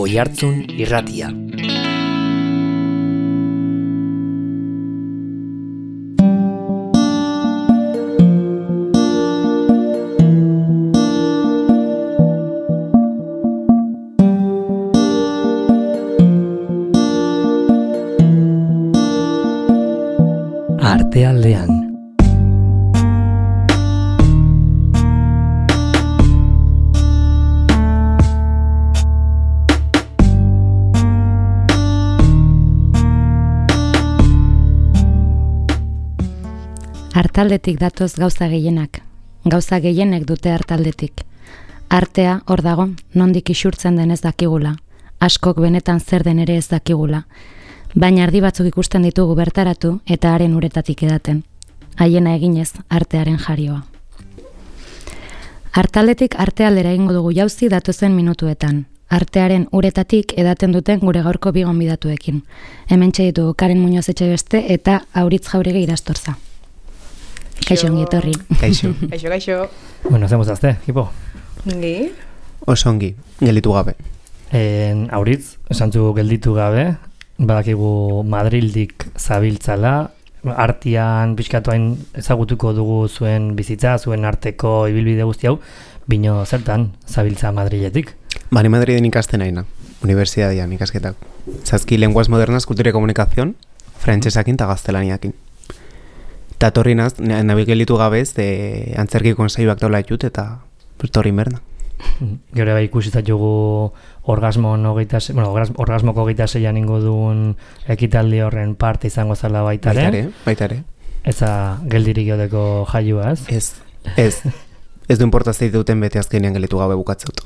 Oihartzun Irratia. Artealdean. Artaldetik datoz gauza gehienak. Gauza gehienek dute artaldetik. Artea, hor dago, nondik isurtzen den ez dakigula. Askok benetan zer den ere ez dakigula. Baina ardi batzuk ikusten ditugu bertaratu eta haren uretatik edaten. Haiena eginez, artearen jarioa. Artaldetik artealdera egingo dugu jauzi datozen minutuetan. Artearen uretatik edaten duten gure gaurko bi gonbidatuekin. Hementxe ditugu Karen Muñoz Etxebeste eta Auritz Jauregi Irastorza. Kaixo ongi etorri. Kaixo. Kaixo. Bueno, hacemos azte, equipo. Ongi. Oso ongi, gelditu gabe. Auritz, esantzu gelditu gabe, badakigu Madrildik zabiltzala, artean pixkatuain ezagutuko dugu zuen bizitza, zuen arteko ibilbide guzti hau, bino zertan zabiltza Madriletik? Bani Madriden ikasten naina, unibertsitatean ikasketak. Zazki lenguas modernas, kultura y komunikazion, frantsesakin eta gaztelaniakin. Eta torri nabil gelditu gabez, antzerki konsaioak daula ditut eta torri merna. Gero bai ikusitatugu orgasmoko 26an ingo duen ekitaldi horren parte izango zela baitare. Baitare. Eza geldirik jodeko jaioa, ez? Ez du importazte duten bete azkenean gelditu gabe bukatzeut.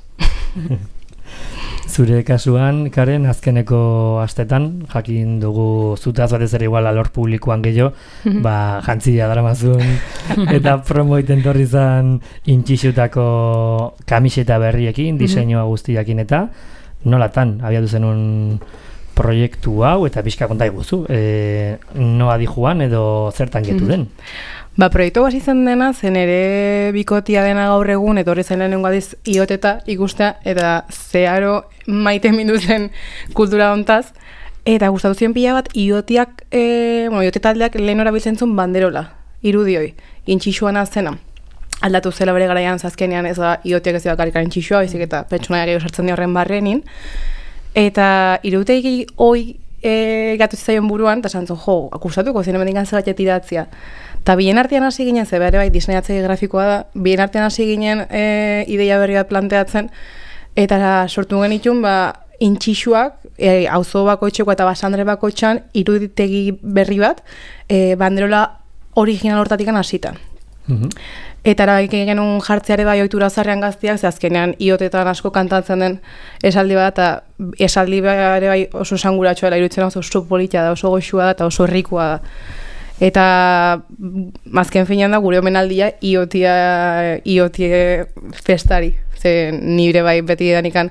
Zure kasuan, Karen, azkeneko astetan, jakin dugu zutaz batez ere igual alor publikoan gehiago, jantzia daramazun, eta promo iten torri zan intxixutako kamiseta berriekin, diseinua guztiakin eta nolatan, abiatu zenun proiektu hau, eta pixka konta iguzu, noa di joan edo zertan getu den? Proiektu hasi zen dena, zen ere bikotia dena gaur egun, etorri zen lehenengo adiz ioteta ikustea, eta zeharo maite mindu zen kultura hontaz, eta gustatu zion pila bat iotiak, iotetaldeak lehen erabiltzen zuen banderola, irudioi, intxixuana zena. Aldatu zela bere garaian zazkenean ez da iotiak ez da bakarrik intxixua, baizik eta pertsonaia gehiago sartzen di horren barrenin, eta iruditegi hoi gatu zizaion buruan, eta santzun, akustatuko zen emendikan zebatet idatzia. Eta bien artean hasi ginen, ze bere bai diseinatzaile grafikoa da, bien artean hasi ginen ideia berri bat planteatzen, eta sortu genitun, intxixuak, auzo bakoitzeko eta Basandre bakoitzan, iruditegi berri bat, banderola original hortatikan hasita. Eta eraik genuen jartzeare bai ohitura zarrean gaztiak, ze azkenean iotetan asko kantatzen den esaldi bat, eta esaldi ere bai oso esanguratxoa dela, iruditzen oso politia da, oso goxua da, eta oso herrikoa da. Eta azken finean da gure omenaldia iotie festari. Ze nire bai beti danikan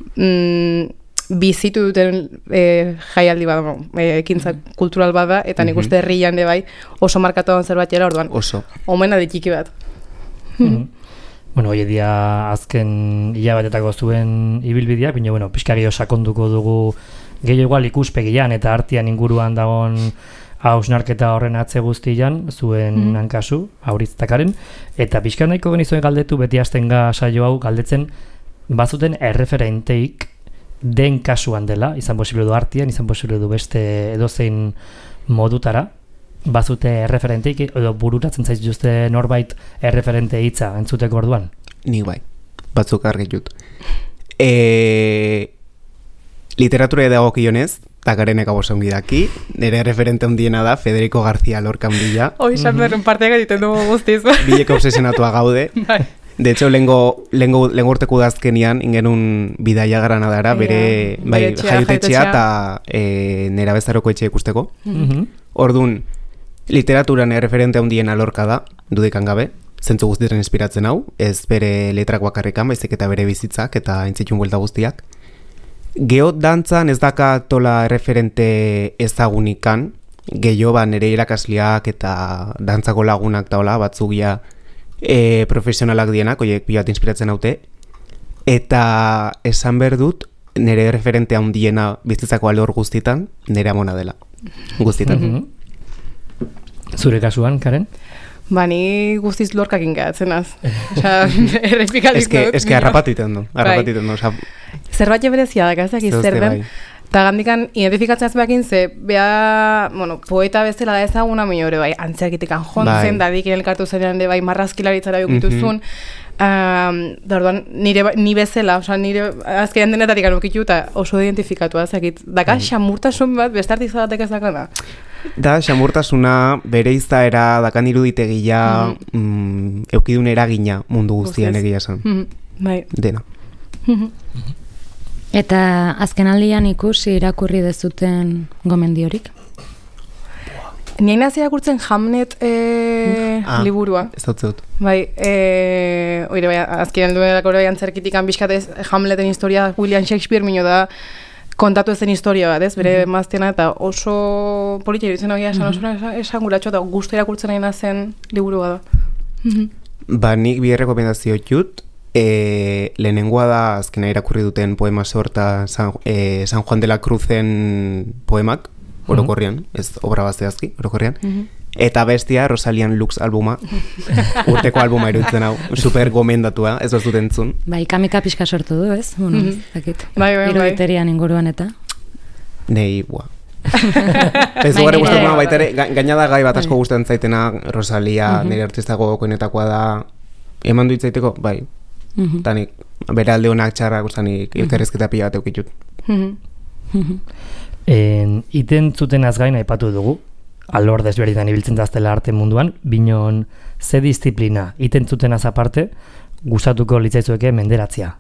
bizitu duten jaialdi bat, ekintza kultural bat da, eta nik uste herrian de bai oso markatuan zerbait jera orduan. Oso. Omenaldi txiki bat. Bueno, hoy dia azken hilabetetako zuen ibilbidea, baina pixka gehiago sakonduko dugu gehiago igual ikuspegian eta artean inguruan dagoen hausnarketa horren atze guztian, zuen hankasu, Auritz eta Karen, eta pixka nahiko genizuen galdetu, beti hastenga saio hau galdetzen, bazuten erreferenteik den kasuan dela, izan posible du artean, izan posible du beste edozein modutara, bazute erreferenteik edo bururatzen zaizuzte norbait erreferente hitza entzuteko orduan? Nik bai, batzuk argitut. Literatura edagokionez, eta Karenek abosa ongi daki, nire referente ondiena da Federico García Lorca Bila. Hoi, Xanberren parteak egiten dugu guztiz. Bileko obsesionatua gaude. De hecho, lengo urteko udazkenian ingenun bidaia Granadara, bere jaiotetxea eta nera bezaroko etxe ikusteko. Orduan, literaturan referente ondiena Lorca da, dudekan gabe, zentzu guztiren inspiratzen hau, ez bere letrak bakarrikan, baizik eta bere bizitzak eta intzitxun buelta guztiak. Geot dantzan ez dakatola referente ezagunikan, gehiago nire irakasleak eta dantzako lagunak taola, batzugia profesionalak dienak, oiek pila bat inspiratzen haute, eta esan behar dut, nire referente handiena bizitzako alor guztitan, nire amona dela. Guztitan. Zure kasuan, Karen? Ba, ni guztiz lorkakin gehatzen az. Osa, errepikalik dut. Ez que harrapatu iten du. Zerbait berezia da, gazak zer den. Eta gandikan, identifikatzen azbeakin ze, beha, poeta bezala da ezaguna, minore bai, antzeakitikan jontzen, dadik elkartu zenean, bai, marrazkilaritzara bukituzun. Orduan, ni bezala, oza, nire azkenean denetatik anukitu eta oso identifikatu azakit. Daka, xamurtasun bat, bestartik zadatek ez dakana? Da, xamurtasuna, bere izaera, dakan iruditegia, eukidun eragina mundu guztian egia esan. Bai. Dena. Eta azkenaldian ikusi irakurri dezuten gomendiorik? Nien hasi irakurtzen Hamlet liburua. Ez dut zut. Bai, oire, azkenean duenako bai antzerkitikan bizkatez Hamleten historia William Shakespeare mino da kontatu ezen historia bat, ez? Bere maztena eta oso politia iruditzen egia esan guratxo eta gustu irakurtzen nahi zen liburua da. Ba, nik bi errekomendazio jut. Lehenengoa da azkena irakurri duten poema sorta San Juan de la Cruzen poemak, orokorrian, ez obra bazteazki, orokorrian. Eta bestia Rosalian Lux albuma, urteko albuma iruditzen hau, super gomendatua, ez dut entzun. Bai, kamika pixka sortu du, ez? Bai. Iruditerian inguruan eta. Nei, ez du gara guztatu baita ere, gaina da gai bat asko gustatzen zaitena, Rosalia, nire artistago koenetakoa da, eman duitzaiteko, bai. Tanik, bere alde honak txarrak usanik elkarrezketa pila bat eukitut. Iten zuten azgain aipatu dugu, alor desberitan ibiltzen daztela arte munduan, binon ze disiplina iten zuten aparte gustatuko litzaizueke menderatzia?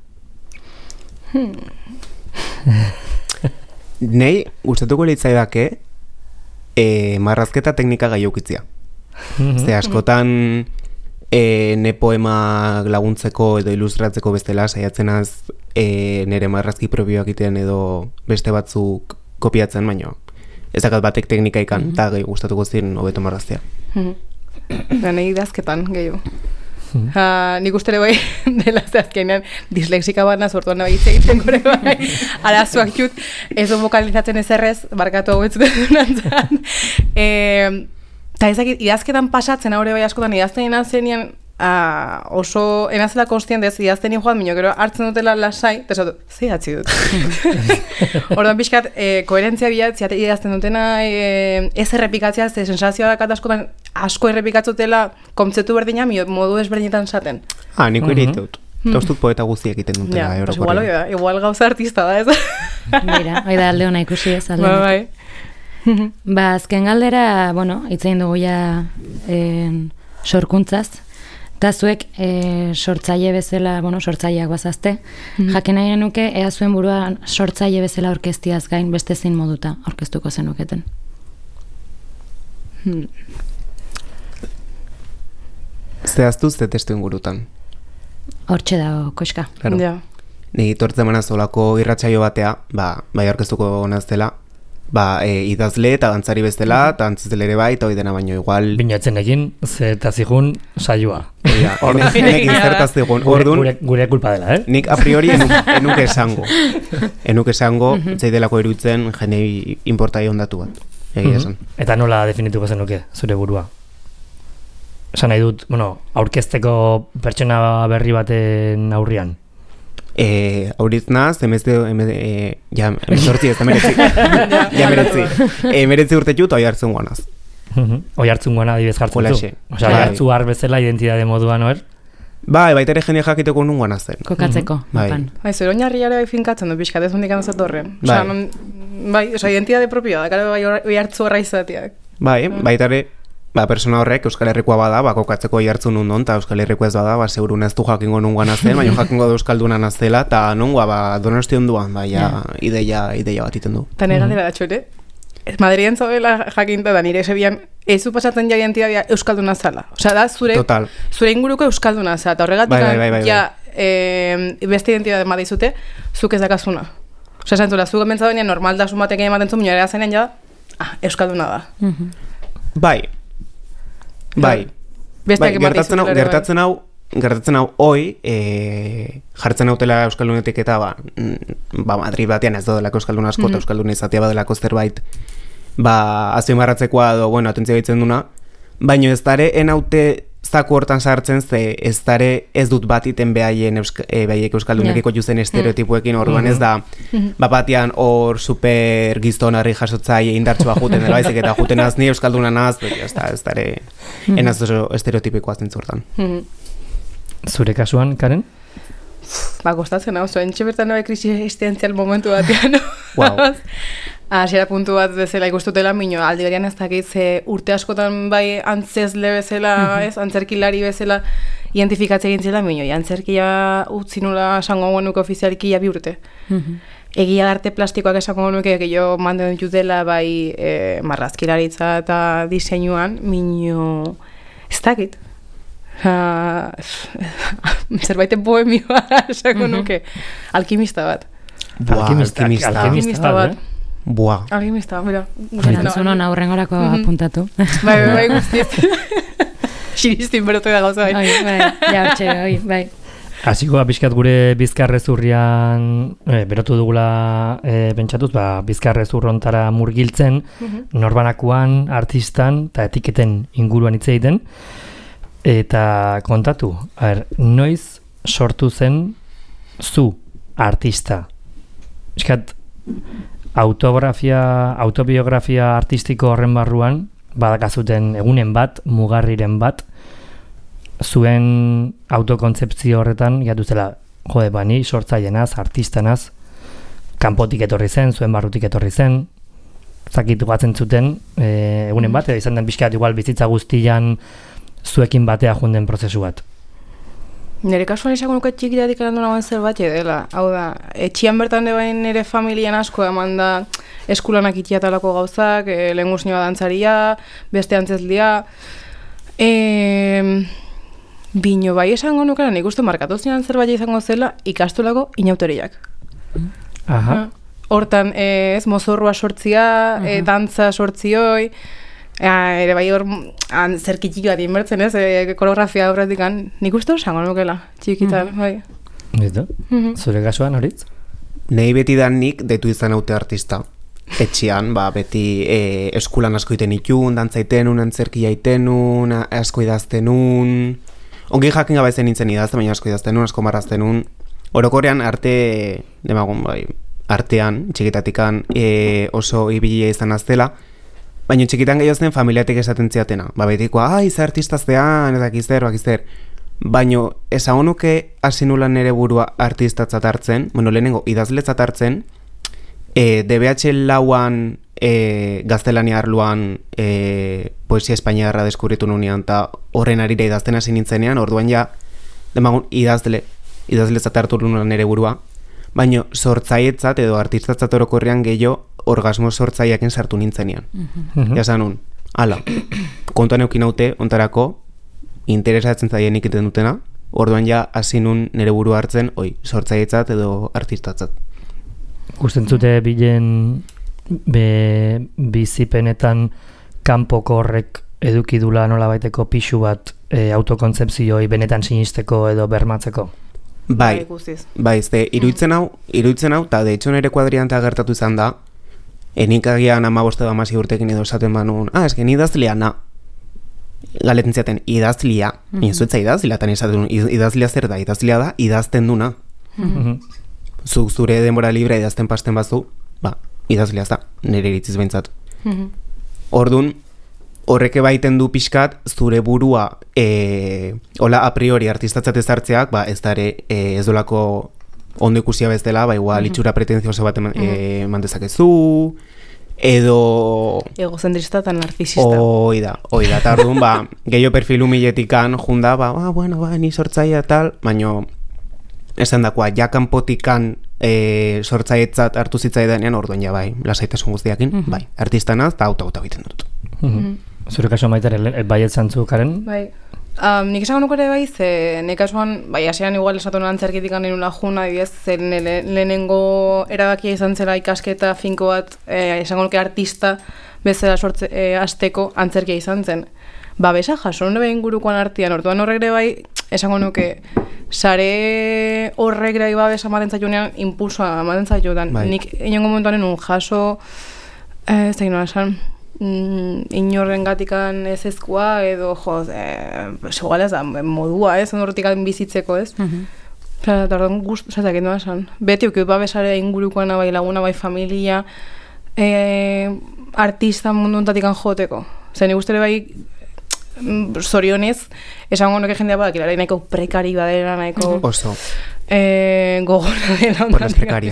Nei, gustatuko litzaidake marrazketa teknika gaiukitzia. Ze askotan ne poema laguntzeko edo ilustratzeko bestela saiatzenaz nire marrazki propioak iten edo beste batzuk kopiatzen, baino ez dakat batek teknika ikan eta gehi gustatuko ziren hobeto marraztea. Nahi idazketan gehiago. Nik ustere bai dela azkenean dislexika bat nazortuan nahi egiten gore bai arazoak jut ez vokalizatzen ezerrez barkatu hau etzuten nantzan. Eta ezakit, idazketan pasatzen, haure bai askotan idazten zenean oso enazela konstientez idazten joan, minio gero hartzen dutela lasai, eta esatu, zeidatzi dut. Orduan pixkat, koherentzia bilatzea idazten dutena ez errepikatzea, ze sensazioa dakat askotan asko errepikatzutela kontzeptu berdina, modu ezberdinetan zaten. Niko iritut. Eta ustut poeta guztiak egiten dutela. Igual gauza artista da, ez? Mira, hoi da alde hona ikusi ez, alde. Bai. Ba, azken galdera, itzein dugu ja sorkuntzaz, eta zuek sortzaile bezala, sortzaileak bazazte, jakin nahi genuke, ea zuen burua sortzaile bezala orkestiaz gain beste zein moduta orkestuko zenuketen. Zehaztu ze testu ingurutan. Hortxe dago, koska. Ni tortzen manazolako irratsaio batea, bai orkestuko naztela, idazle eta dantzari bestela, eta antzizele ere bai, eta hoi dena baino igual... Binoetzen egin, zertazigun saioa. Nekin zertazigun. Gure kulpa dela, Nik a priori enuke esango. Enuke esango, zeidelako irutzen jenei inportai ondatu bat. Egia esan. Eta nola definituko zenuke, zure burua? Esan nahi dut, aurkezteko pertsona berri baten aurrian. Auriz naz, emezortzi ez da meretzi urte jut, oi hartzen guanaz. Oi hartzen guana adibez jartzen du? Osa, hartzu har bezala identidade moduan, oer? Baita ere jene jakiteko nun guanaz zen. Kokatzeko, mapan. Zero oinarriare finkatzen du pixkat, ez hondik anazat horren. Osa, identidade propioa, da, oi hartzu horra izatiak. Baita ere, persona horrek Euskal Herrikoa bada, kokatzeko jartzen nundon, eta Euskal Herriko ez bada, segurun ez du jakingo nungoan azten, baina jakingo da Euskalduna naztela, eta nungoa, Donosti onduan, ideia bat iten du. Eta nera dira datxore, Madrien zaudela jakinta da, nire esebian, ez zu pasatzen ja identitatea Euskalduna zala. Osa da, zure inguruko Euskalduna zala, eta horregatik beste identitatea madizute, zuk ez dakazuna. Osa, zentzula, zuk ementzatu denean normaltasun batek ematen zu, minore azenen ja, Euskalduna da. Bai, gertatzen hau, gertatzen hau hoi, jartzen hautela Euskaldunetik eta Madrid batean ez dodelako Euskaldun asko, eta Euskaldun izatea badelako zerbait, azpimarratzekoa edo, atentzia baitzen duna, baino ez dare enaute zaku hortan sartzen, ze ez dare ez dut bat iten behaiek Euskaldunekiko juzen estereotipuekin, orduan ez da, batean hor super giztonarri jasotzai indartsua juten dela baizik, eta juten az ni Euskalduna naz, ez dare enaz estereotipikoa zentzortan. Zure kasuan, Karen? Kostatzen hau, entxe bertan nabe krisi existenzial momentu batean. Wow. Hasiera puntu bat bezala ikustutela, mino aldi berian ez dakit, urte askotan bai antzezle bezala, antzerkilari bezala, identifikatze egin zela, mino, antzerkia utzi nula esango genuke ofizialki bi urte. Egia arte plastikoak esango genuke, jo manden dutela bai marrazkilaritza eta diseinuan, mino, ez dakit. Zerbaiten bohemioa esango nuke. Alkimista bat. Alkimista bat, Buah. Alkimista, mira. Zunon aurrengorako apuntatu. Bai, guztiz. Xiristin berotu da gauza, bai. Hasiko pixkat gure bizkarrezurrian berotu dugula pentsatuz, bizkarrezurrontara murgiltzen, norbanakoan, artistan eta etiketen inguruan hitz egiten. Eta kontatu, noiz sortu zen zu artista? Eskat, autobiografia artistiko horren barruan, badakazuten egunen bat, mugarriren bat, zuen autokontzeptzio horretan, jatuzela, ni sortzaienaz, artistanaz, kanpotik etorri zen, zuen barrutik etorri zen, zakitu batzen zuten, egunen bat, edo izan den pixkat igual bizitza guztian, zuekin batea junden prozesu bat. Nire kasuan izango nuke txikitatik erandu nagoen zerbait edela. Hau da, etxian bertan debain nire familian asko eman da eskulanak itiatalako gauzak, lehenguz nioa dantzaria, beste antzezlia. Bino bai esango nukera, nik uste markatu zinan zerbait izango zela ikastolako inauteriak. Hortan, ez mozorroa sortzia, dantza sortzioi, ere bai hor zerkitxiki bat inbertzen, ez, koreografia horretik nik uste esango nukela, txikitan, bai. Edo, zure kasuan horitz? Nei beti dan nik detu izan haute artista. Etxian, beti eskulan asko iten itun, dantza itenun, antzerkia itenun, asko idaztenun. Ongi jakin gabe zen nintzen idazten, baina asko idaztenun, asko marraztenun. Orokorrean artean, txikitatikan oso ibilia izan aztela, baina txikitan gehiozten familiatik esaten ziatena. Betiko, ze artistaztean, ezakizzer. Baina esan nuke hasi nulan nire burua artistatzat hartzen, lehenengo idazletzat hartzen, DBH lauan gaztelania arloan poesia espainiarra deskubritu nunean, eta horren arira idazten hasi nintzenean, orduan idazletzat hartu nulan nire burua, baina sortzaietzat edo artistatzat orokorrean gehiago orgasmo sortzaiaken sartu nintzenean. Jasan kontuan eukin haute, ontarako, interesatzen zaien ikiten dutena, orduan hasi nun nire buru hartzen, sortzaietzat edo artistatzat. Gusten zute bilen bizipenetan kanpoko horrek edukidula nolabaiteko pixu bat autokontzepzioi benetan sinisteko edo bermatzeko? Bai, iruditzen hau, eta de hecho nire kuadrianta gertatu izan da, enik agian 15 urtekin edo esaten banun, esken idazlea na. Galetzen ziaten, idazlia, inzuetza idazlia, eta esaten idazlia zer da, idazlia da, idazten duna. Zuk zure denbora libre idazten pasten bazu, idazlia da, nire iritziz behintzat. Orduan, horreke baiten du pixkat, zure burua, hola a priori artistatzat ezartzeak, ez dare ez dolako ondo ikusia bezala, igual itxura pretenzioso bat mantezakezu, edo... Egozentrista eta narcisista. Oida, eta orduan, gehiago perfil humiletikan junda, ni sortzaia tal, baino, esan dakoa, kanpotikan sortzaietzat hartu zitzaidanean, orduan lasaitasun guztiakin, artistanaz, eta auto egiten dut. Zure kasuan baitare, baiet zu, Karen? Bai. Nik esango nuko ere nik kasuan, asean igual esatu nolan zerkitik anenula juna, lehenengo erabakia izan zela ikasketa finko bat, esango nuke artista bezala azteko antzerkia izan zen. Besa jaso nire ingurukoan artean, orduan horrek ere esango nuke, sare horrek ere babesa ematen zaionean, impulsoa ematen zaiotan. Nik inongo momentuan un jaso, ez da ginoa esan, inorren gatikan ez ezkoa, edo, igual ez da, modua, ez, horretik bizitzeko, ez? Tardon gustu, zatek endo esan. Beti ukit babesarea ingurukoana, bai laguna, bai familia, artista munduntatik joteko. Zer, nik ustele bai, zorionez, esango nuke jendea badakila, nahiko prekari badera, nahiko... Oso. Gogorra dela. Por las precarias.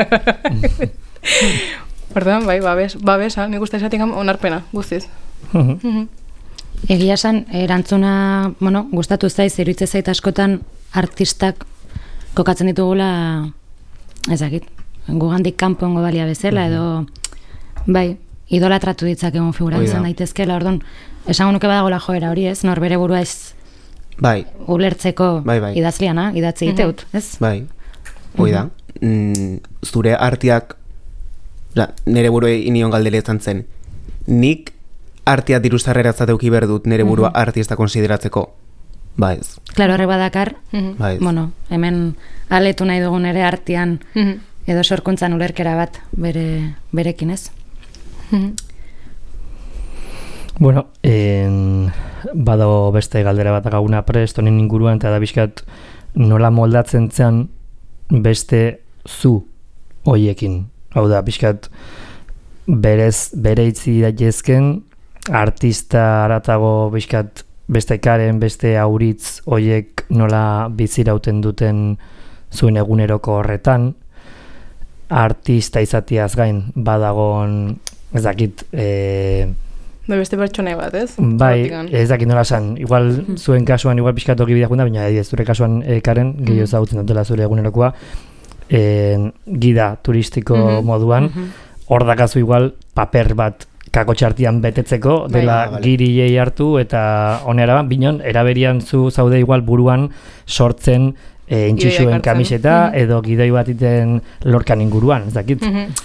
Orduan, bai, babesa, nik uste esatik onarpena, guztiz. Egia esan, erantzuna, gustatu zaiz, iruditzen zait askotan artistak kokatzen ditugula, ezakit, gugandik kanpoengo balia bezala, edo, bai, idolatratu ditzakegun figura izan daitezkela, orduan, esango nuke badagoela joera hori, ez? Nor bere burua ez ulertzeko idazliana, idatzi iteut, ez? Bai, hoi da. Zure artiak, nire burua inion galdeletan zen, nik artia diruzarrera zateuki berdut nire burua artista konsideratzeko, ba ez. Klaro, horre badakar, hemen aletu nahi dugun ere artian edo sorkuntzan ulerkera bat berekin, ez? Bueno, badago beste galdera bat agaguna prest, honen inguruan, eta da bizkat nola moldatzen zen beste zu hoiekin. Hau da, bizkat bere itzi daitezken artista aratago bizkat beste karen, beste auritz hoiek nola bizirauten duten zuen eguneroko horretan, artista izatiaz gain badagon, ez dakit, beste pertsone bat, ez? Bai, ez dakit nola esan. Igual zuen kasuan, igual pixkat oki bidea junda, baina zure kasuan karen, gehiago ezagutzen dutela zure egunerokoa, gida turistiko moduan, hor dakazu igual paper bat kakotxartian betetzeko, dela giriei hartu, eta onera, binon, eraberian zu zaude igual buruan sortzen intxixuen kamiseta, edo gidoi bat iten lorkan inguruan, ez dakit?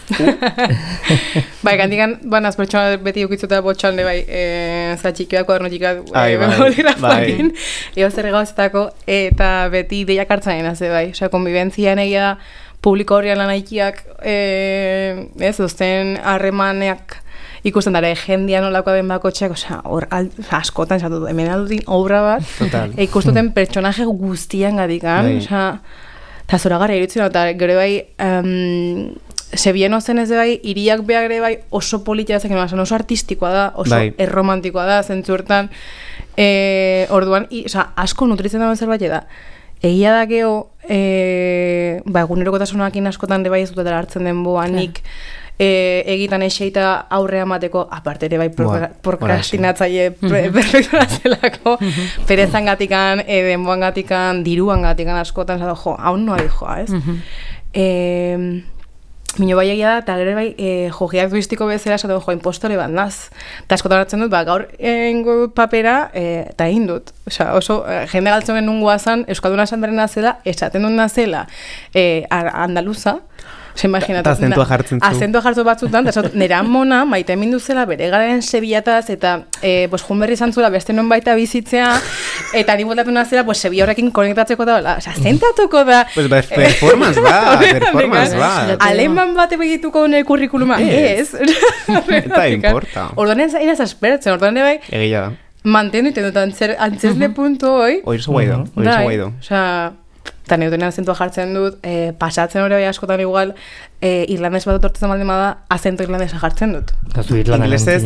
Bai, gandikan, banaz pertsona beti ukitzuta botxalde, bai, zatxikioa, kuadernotikak, boligrafakin, zer gauzetako, eta beti ideiak hartzen naze, bai, osea, konbibentzian egia publiko horrean lanaikiak, ez, dozten harremaneak ikusten dara, jendia nolakoa ben bakotxeak, hor askotan, hemen aldudin obra bat, ikustuten pertsonaje guztian gadikan, eta zora gara irutzen, eta gero bai, Sebien ozen ez bai, iriak behar ere bai oso politia zekin, oso artistikoa da, oso erromantikoa da, zentzuertan, orduan, asko nutritzen dagoen zerbait da. Egia da geho, egunerokotasunakin askotan ere bai ez dutela hartzen den boanik, egitan eseita aurrea mateko, aparte ere bai prokrastinatzaile perfektora zelako, perezan gatikan, denboan gatikan, diruan gatikan askotan, hau noa joa, ez? Mino bai egia da, eta gero bai jogiak turistiko bezala esaten impostore bat naz. Eta askotan hartzen dut, gaur engo papera eta egin dut. Oso jende galtzen genuen guazan, Euskalduna esan berena zela, esaten dut nazela andaluza. Eta azentua jartzen zu. Azentua jartzen batzutan, eta nera mona, maite mindu zela, bere garen sebiataz, eta junberri izan zula beste non baita bizitzea, eta ni voltatu nazela, sebia horrekin konektatzeko da, zentatuko da. Performance ba. Aleman bate begituko nire kurrikuluma, ez. Eta importa. Orduan inaz aspertzen, orduan bai, egia da. Mantendu iten dut, antzesle puntu hoi. Oirzo guaido. Eta neutenean azentua jartzen dut, pasatzen hori bai askotan igual, irlandez bat otortzen baldin bada, azento irlandesa jartzen dut. Eta zu irlandez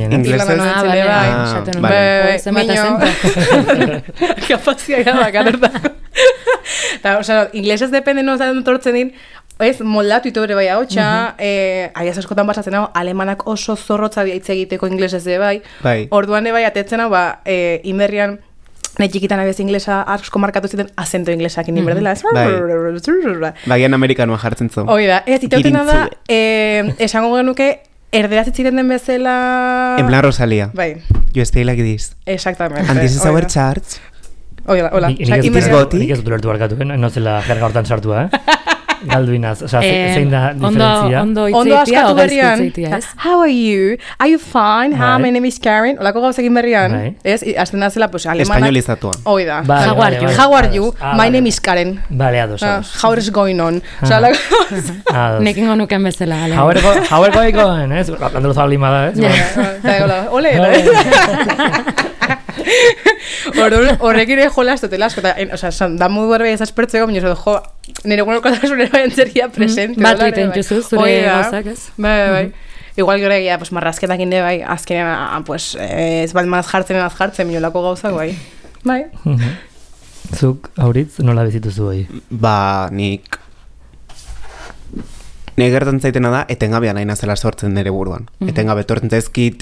kapazia gara kanortako. Eta, inglesez depende nozaren otortzen din, ez, moldatu ito bere bai hau, aiaz askotan basatzen hau, alemanak oso zorrotza hitz egiteko inglesez de bai, orduan bai atetzen hau, inberrian, nahi txikitan abez inglesa asko markatu ziten azento inglesakin inberdela. Bagian amerikanoa jartzen zu. Hoi da, ez itautena da, esango genuke, erderaz itziren den bezala... En plan Rosalia. Bai. You stay like this. Exactamente. And this is our church. Hola. Nik ez dut ulertu barkatu, no zela jerga hortan sartua, galduinaz, osea, zein da diferentzia? Ondo askatu berrian. How are you? Are you fine? Hi, my name is Karen. Olako gauzekin berrian. Ez, azten da zela, pues, alemana. Españolizatua. Oida. How are you? My name is Karen. Vale, ados. How is going on? Osea, olako... Nekin honuken bezala. How are going on, ez? Andaluza limada, ez? Ole, horrekin ere jola ez dutela, da modu berbe ez aspertzeko, baina jo, nire gunokotasunera baina presente. Batu iten juzu, zure gauzak ez? Bai. Igual gero egia, marrazketak inde bai, azkenean, ez bat maz jartzen, minolako gauzak bai. Bai. Zuk, Auritz, nola bizituzu hoi? Ba, nik gertan zaitena da, etengabean nahi nazela sortzen nire buruan. Etengabe tortzen zaizkit,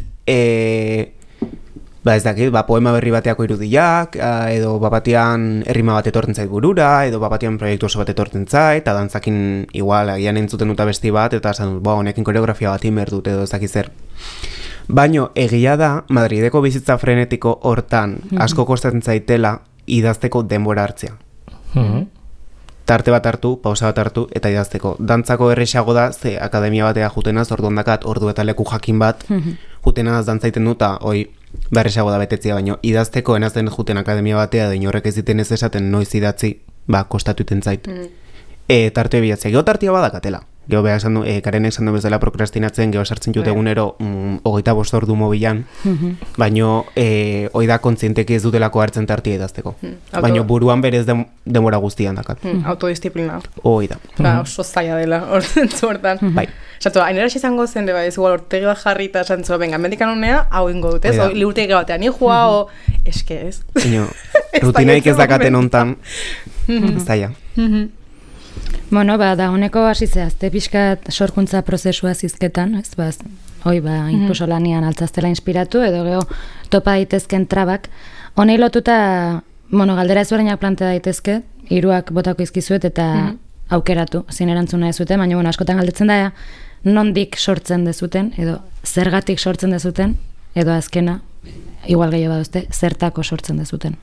ez dakit, poema berri bateako irudiak, edo batean errima bat etortzen zait burura, edo batean proiektu oso bat etortzen zait, eta dantzakin igual, agian entzuten dut abesti bat, eta esan dut, honekin koreografia bat inberdut edo ez dakit zer. Baino, egia da, Madrideko bizitza frenetiko hortan asko kostatzen zaitela idazteko denbora hartzea. Tarte bat hartu, pausa bat hartu, eta idazteko. Dantzako erresago da, ze akademia batea jutenaz, orduan dakat, ordu eta leku jakin bat, jutenaz dantzaiten duta, berresago da betetzia, baino idazteko enazten juten akademia batea, da inorrek ez diten ez esaten noiz idatzi, kostatu iten zait. Tarte bilatzea, geho tartia badakatela. Geho beha esan du, Karenek esan du bezala prokrastinatzen, geho sartzen jute egunero 25 ordu mobilan, baino hoi da kontzienteki ez dutelako hartzen tartia idazteko. Baino buruan berez denbora guztian dakat. Autodisziplina. Hoi da. Oso zaila dela, hortan. Bai. Zatu, hainera izango zen, ez igual ortegi bat jarri eta zantzu, venga, mendikan honea, hau ingo dut, ez? Liurtegi batean nihua, eske ez. Rutinaik ez dakaten hontan, zaila. Bueno, da honeko hasi zehazte pixkat sorkuntza prozesua zizketan, ez? Inkluso lanian altzaztela inspiratu, edo geho topa daitezken trabak. Honei lotuta, galdera ezberdinak plantea daitezke, hiruak botako izkizuet eta aukeratu, zin erantzuna ez zuten, baina askotan galdetzen da, nondik sortzen dezuten, edo zergatik sortzen dezuten, edo azkena, igual gehiago baduzte, zertako sortzen dezuten.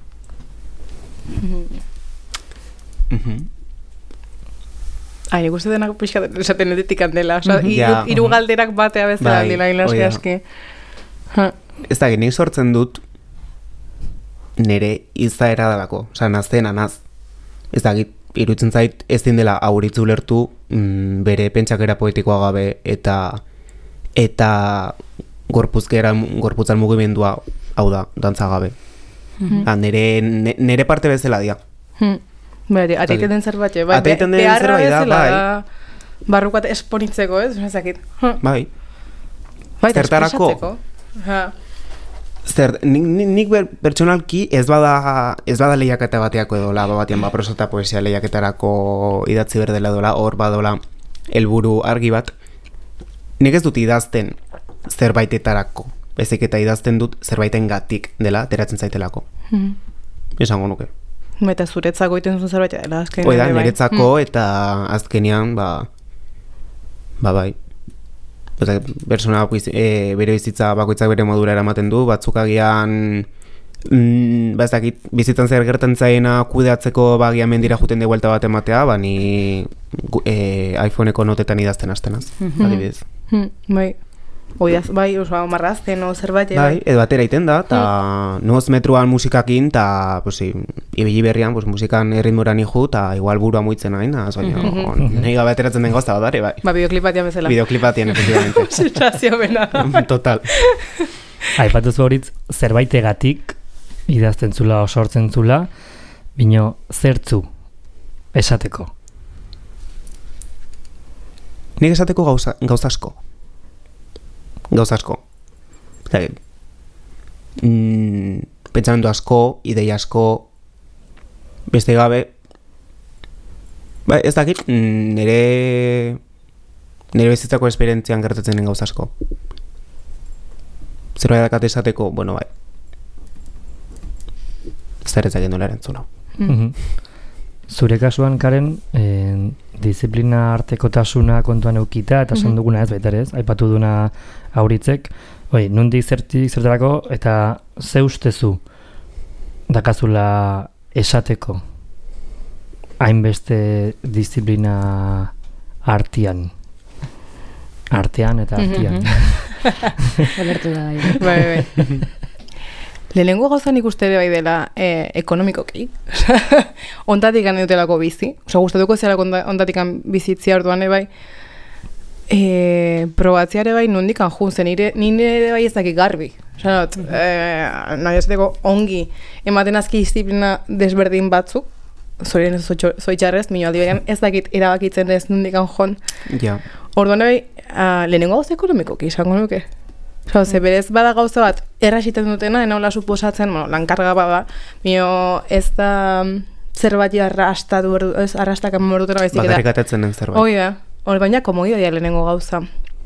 Nik uste denak pixka esaten edetik handela, hiru galderak batea bezala dila aski. Ez da, nik sortzen dut nire izaera dalako, nazten anaz. Ez da, irutzen zait ez dindela auritzu lertu bere pentsakera poetikoa gabe eta gorputzan mugimendua hau da, dantza gabe. Nire parte bezala dia. Ateiten den zerbait, ateiten den zerbait da, bai. Barrukat esponitzeko, ez? Bai. Zertarako. Nik pertsonalki ez bada lehiaketa bateako edola, batean prosa eta poesia lehiaketarako idatzi berdela edola, hor badola helburu argi bat. Nik ez dut idazten zerbaitetarako, ezik eta idazten dut zerbaiten gatik dela, ateratzen zaitelako. Esango nuke. Eta zuretzako iten zuen zerbait dela, azkenean. Oida, niretzako eta azkenean, bai. Persona bere bizitza bakoitzak bere modura eramaten du, batzuk agian bizitzan zer gertan zaiena kudeatzeko bagian mendira juten de vuelta bat ematea, ni iPhoneko notetan idazten hastenaz, adibidez. Bai. Bai, marrazten o zerbait. Bai, edo batera iten da, eta noz metroan musikakin, eta ibili berrian musikan erritmoran iku, eta igual burua muitzen hain, nahi gabe ateratzen den gozta badare, bai. Videoklip batian bezala. Videoklip batian, efectivamente. Situazio bena. Total. Aipatuzu Auritz, zerbaitegatik idazten zula, sortzen zula, bino zertzu esateko? Nik esateko gauza asko. Gauza asko. Pentsamendu asko, ideia asko, beste gabe. Ez dakit, nire bizitzako esperientzian gertatzen den gauza asko. Zerbait dakat esateko, bai. Zer ez egin dola erantzuna. Zure kasuan, Karen, disiplina artekotasuna kontuan eukita, eta esan duguna ez, baita ere ez, aipatu duna Auritzek, nondik zertarako, eta ze ustezu dakazula esateko? hainbeste disiplina artean eta artean. Olertu da bai. Bai. Lehenengo gauza nik uste bai dela ekonomikoki. Ontatik dutelako bizi. Gustatuko zelako ontatik bizitzia orduan bai. Probatziare bai nondik anjun zen, nire bai ez dakik garbi. Nahi ezateko ongi ematen azki disiplina desberdin batzuk, zorien ez zoitxarrez, aldi berean ez dakit erabakitzen ez nondik anjon. Ja. Orduan bai, lehenengo gauza ekonomikoki izango nuke. Ze berez bada gauza bat errasiten dutena, enola suposatzen, lankarga bada, ez da zerbait arrastak amordutena baizik da. Bakarrik atatzen den zerbait. Hoi da, baina komodioa lehenengo gauza.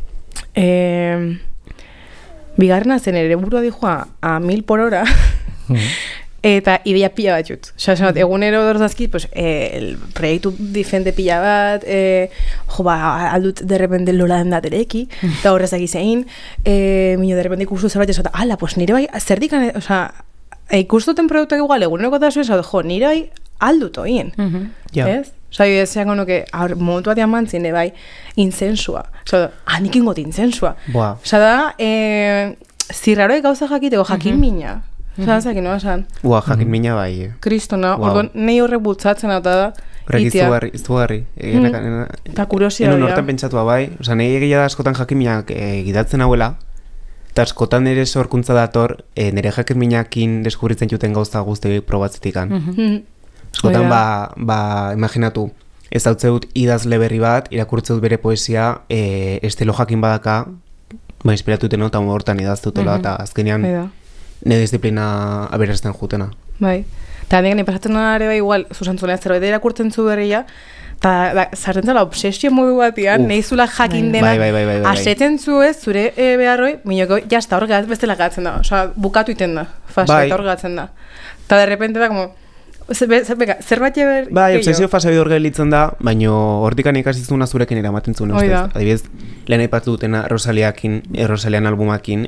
Bigarrena zen ere burua dijoa a 1000 por hora, eta idea pila bat jut. Egunero dorzazki, el proiektu difende pila bat, aldut derrepende lola dendatereki, eta horrezak izein, minio derrepende ikustu zerbait esata, nire bai, zer dikan, ikustuten produktuak igual, eguneroko da zuen, nire bai aldut oien, ez? Ezeango nuke, momentu bat mantzin, bai, inzensua. Nik ingot inzensua. Da, zirraroek gauza jakiteko, jakin mina. Zakin, no esan? Jakin mina bai. Kristona, orduan, nahi horrek bultzatzen eta da, itia. Horrek izugarri. Eta kuriosia dira. Hortan pentsatua bai, nahi egia da askotan jakin minak gidatzen hauela, eta askotan ere sorkuntza dator, nire jakin minakin deskubritzen juten gauza guzti probatzetikan. Askotan, imaginatu, ez dautzeut idazle berri bat, irakurtzeut bere poesia, estelo jakin badaka, inspiratuten eta hortan idaztutela, eta azkenean nire disiplina aberazten jutena. Bai, eta handik pasatzen ere bai igual, zuzantzulean zerbait irakurtzen zu berria, eta sartzen zela obsesio modu batian, nahi zula jakin dena, asetzen zu ez, zure beharroi, minoko, jazta hor bestela gatzen da, bukatu iten da, fasta hor gatzen da. Eta de repente da, como, zerbait eber... Bai, obsesio fase bidor gelitzen da, baina hortikan ikasizuna zurekin eramaten zuen, adibidez, lehen aipatu dutena Rosalian albumakin,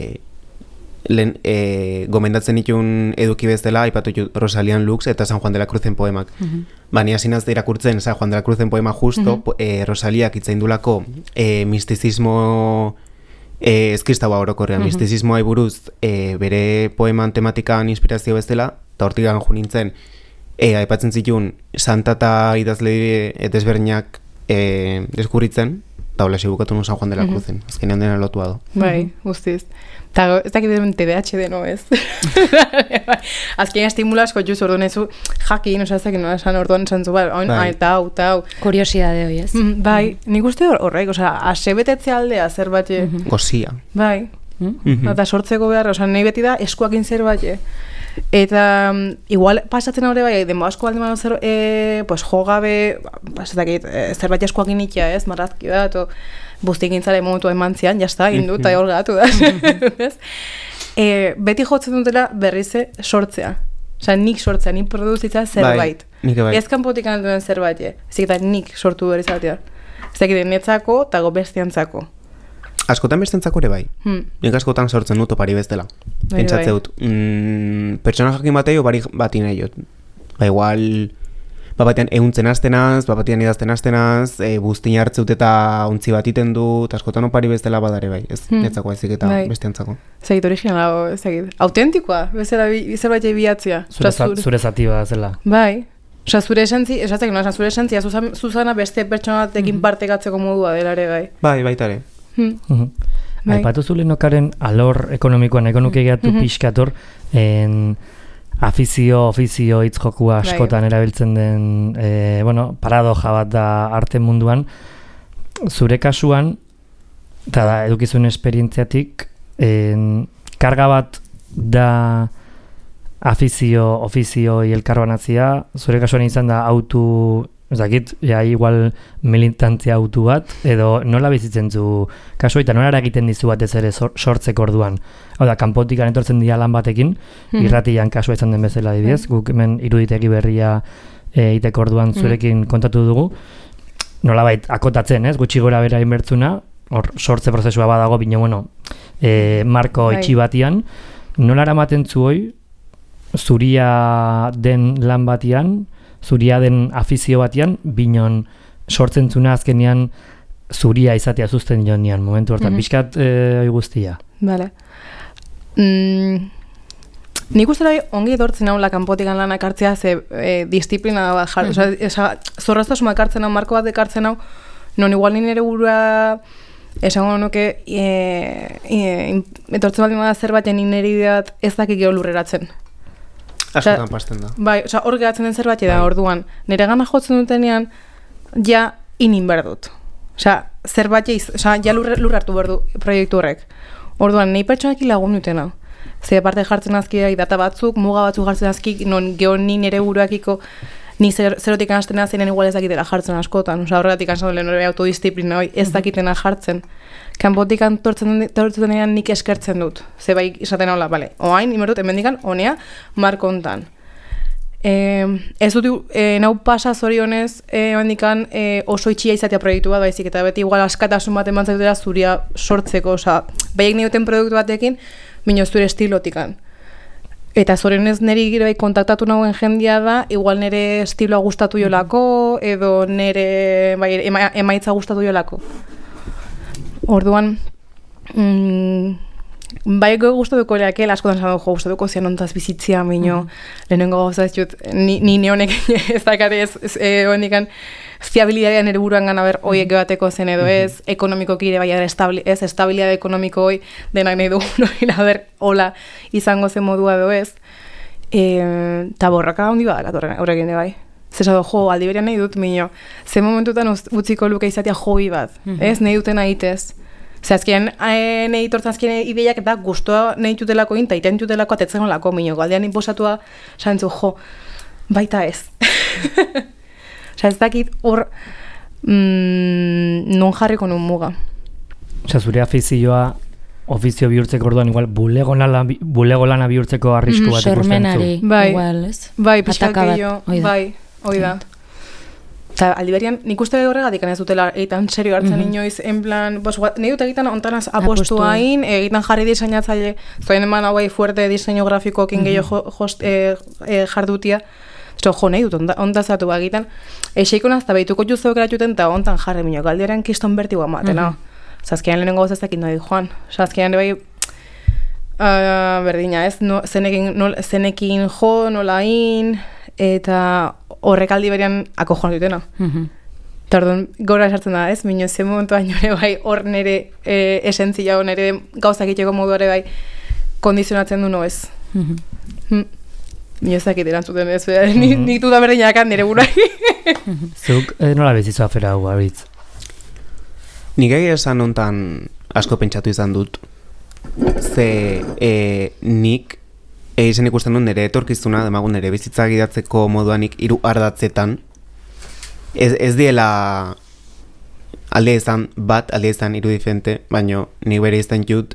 gomendatzen ditun eduki bezala, aipatu Rosalian Lux eta San Juan de la Cruzen poemak. Baina hasinaz da irakurtzen San Juan de la Cruzen poema justo, Rosaliak itzaindulako mistizismo eskristaua orokorrean, mistizismoa buruz bere poeman tematikan inspirazio bezala, eta hortik ganju nintzen, aipatzen zituen santa eta idazle desberdinak deskurritzen, eta hola bukatu nun San Juan de la Cruzen, azkenean dena lotua do. Bai, guztiz. Eta ez dakit den TDAH no, ez? Azkenean estimula asko juz orduan ezu jakin, osazekin nola esan orduan esan zu, hau. Kuriosidade hoi, ez? Bai, nik uste horrek, asebetetze aldea zerbait. Gozia. Bai, eta sortzeko behar, nahi beti da eskuakin zerbait. Eta igual pasatzen hori bai, denbo asko baldin baino jogabe, zerbait eskuakin ikia, ez, marrazki da, buztik gintzale momentua emantzian, jazta, indu, eta hor gatu da. Beti jotzen dutela berrize sortzea. Nik sortzea, nik produzitza zerbait. Ez kanpotik analduen zerbait, ezik eta nik sortu berriz batea. Ez dakit, netzako eta bestiantzako. Askotan bestentzako ere bai. Nik askotan sortzen dut opari bestela. Pentsatze dut. Pertsona jakin batei opari bati nahi jot. Igual, batean ehuntzen astenaz, batean idazten astenaz, buztin hartzeut eta ontzi bat iten dut, askotan opari bestela badare bai. Ez netzako ezik eta besteantzako. Zegit originala, autentikoa, zerbait bihatzia. Zure zati bat zela. Bai. Zure esantzia, zure esantzia, Zuzana beste pertsona batekin partekatzeko modua dela ere bai. Bai, baita ere. Aipatu zulenokaren alor ekonomikoan nahiko nuke gehatu pixkator ofizio hitz jokua askotan erabiltzen den paradoja bat da arte munduan. Zure kasuan, eta da edukizun esperientziatik, karga bat da ofizioi elkarbanatzia, zure kasuan izan da autu, ez dakit, igual militantzia autu bat, edo nola bizitzen zu kasu, eta nola egiten dizu bat ez ere sortzeko orduan. Hau da, kanpotikan etortzen dira lan batekin, irratian kasua izan den bezala adibidez, guk hemen iruditegi berria iteko orduan zurekin kontatu dugu, nola bait, akotatzen, ez, gutxi gora bera inbertzuna, hor sortze prozesua badago, bine, marko itxi batian, nola eramaten zu hoi, zuria den lan batian, zuria den afizio batean, binon sortzen zuna azkenean zuria izatea zuzten joan momentu hortan, pixkat guztia. Bale. Nik uste dut ongi edortzen hau kanpotikan lanak hartzea, ze disiplina bat zorroztasuna ekartzen hau, marko bat ekartzen hau, non igual nire burua esango nuke etortzen baldin bada zerbaiten nire ideat ez dakik gero lurreratzen. Askotan pasten da. Bai, hor geratzen den zerbait da, orduan, nire gana jotzen dutenean, ja inin behar dut. Zerbait ja lur hartu behar du proiektu horrek. Orduan, nahi pertsonak lagun dutena. Ze parte jartzen azki data batzuk, muga batzuk jartzen azki, non geho ni nire buruakiko ni zerotik anastena zeinen igual ez dakitela jartzen askotan. Horregatik ansan duen hori autodisziplina hori ez dakitena jartzen. Kanpotik antortzen denean nik eskertzen dut. Ze bai izaten hola, bale, oain, imerdut, emendikan, honea, marko hontan. Ez dut, nau pasa zorionez, emendikan oso itxia izatea proiektu bat, baizik, eta beti igual askatasun bat eman zaitutela zuria sortzeko, baiek nioten produktu batekin, bino zure estilotikan. Eta zorionez niri gire bai kontaktatu nagoen jendia da, igual nire estiloa gustatu jolako, edo nire emaitza gustatu jolako. Orduan, bai gustatuko leakela, askotan zan dugu gustatuko zian ontaz bizitzia, bino, lehenengo gauza ez jut, ni neonek ez dakate hondikan, fiabilidadea nire buruan gana ber oiek gebateko zen edo ez, ekonomikoki ere bai ez, estabilidade ekonomiko hoi denak nahi dugu ber hola izango zen modua edo ez, eta borraka handi badak horrekin bai. Zesado, aldi berean nahi dut, minio, ze momentutan utziko luke izatea hobi bat, ez, nahi duten ahitez. Azkenean, nahi tortzen azkenean ideiak eta guztua nahi tutelako eta iten tutelako atetzen olako, minio, galdean inposatua, santzu, baita ez. Ez dakit hor non jarriko nun muga. Zure afizioa ofizio bihurtzeko orduan igual bulego lana bihurtzeko arrisku bat ikusten zu. Sormenari, igual, ez? Bai, pixkat gehiago, bai, hoi da. Eta aldi berian, nik uste horregatik ez dutela egiten serio hartzen inoiz, en plan, nahi dut egiten ontanaz apostu hain, egiten jarri diseinatzaile, zoen eman hauai fuerte diseinu grafikoekin gehiago jardutia, nahi dut ontazatu egiten, eixeiko nazta behituko juzeo geratuten eta ontan jarri minio, galdearen kiston bertigoa matena. Zazkean lehenengo goz ez dakit nahi joan. Zazkean bai, berdina ez, zenekin jo, nolain, eta horrek aldi berian ako joan dutena. Eta orduan, gora esartzen da, ez? Minio, ze momentuan nire bai, hor nire esentzia, nire gauzak itxeko moduare bai, kondizionatzen du no ez. Minio ezakit erantzuten ez, nik duda berdinak nire burai. Zuk nola bezizu afera hau, Aritz? Nik egia esan hontan asko pentsatu izan dut. Ze nik izen ikusten dut nire etorkizuna, demagun nire bizitza gidatzeko moduanik 3 ardatzetan. Ez diela alde izan bat, alde izan 3 diferente, baina nik bere izan jut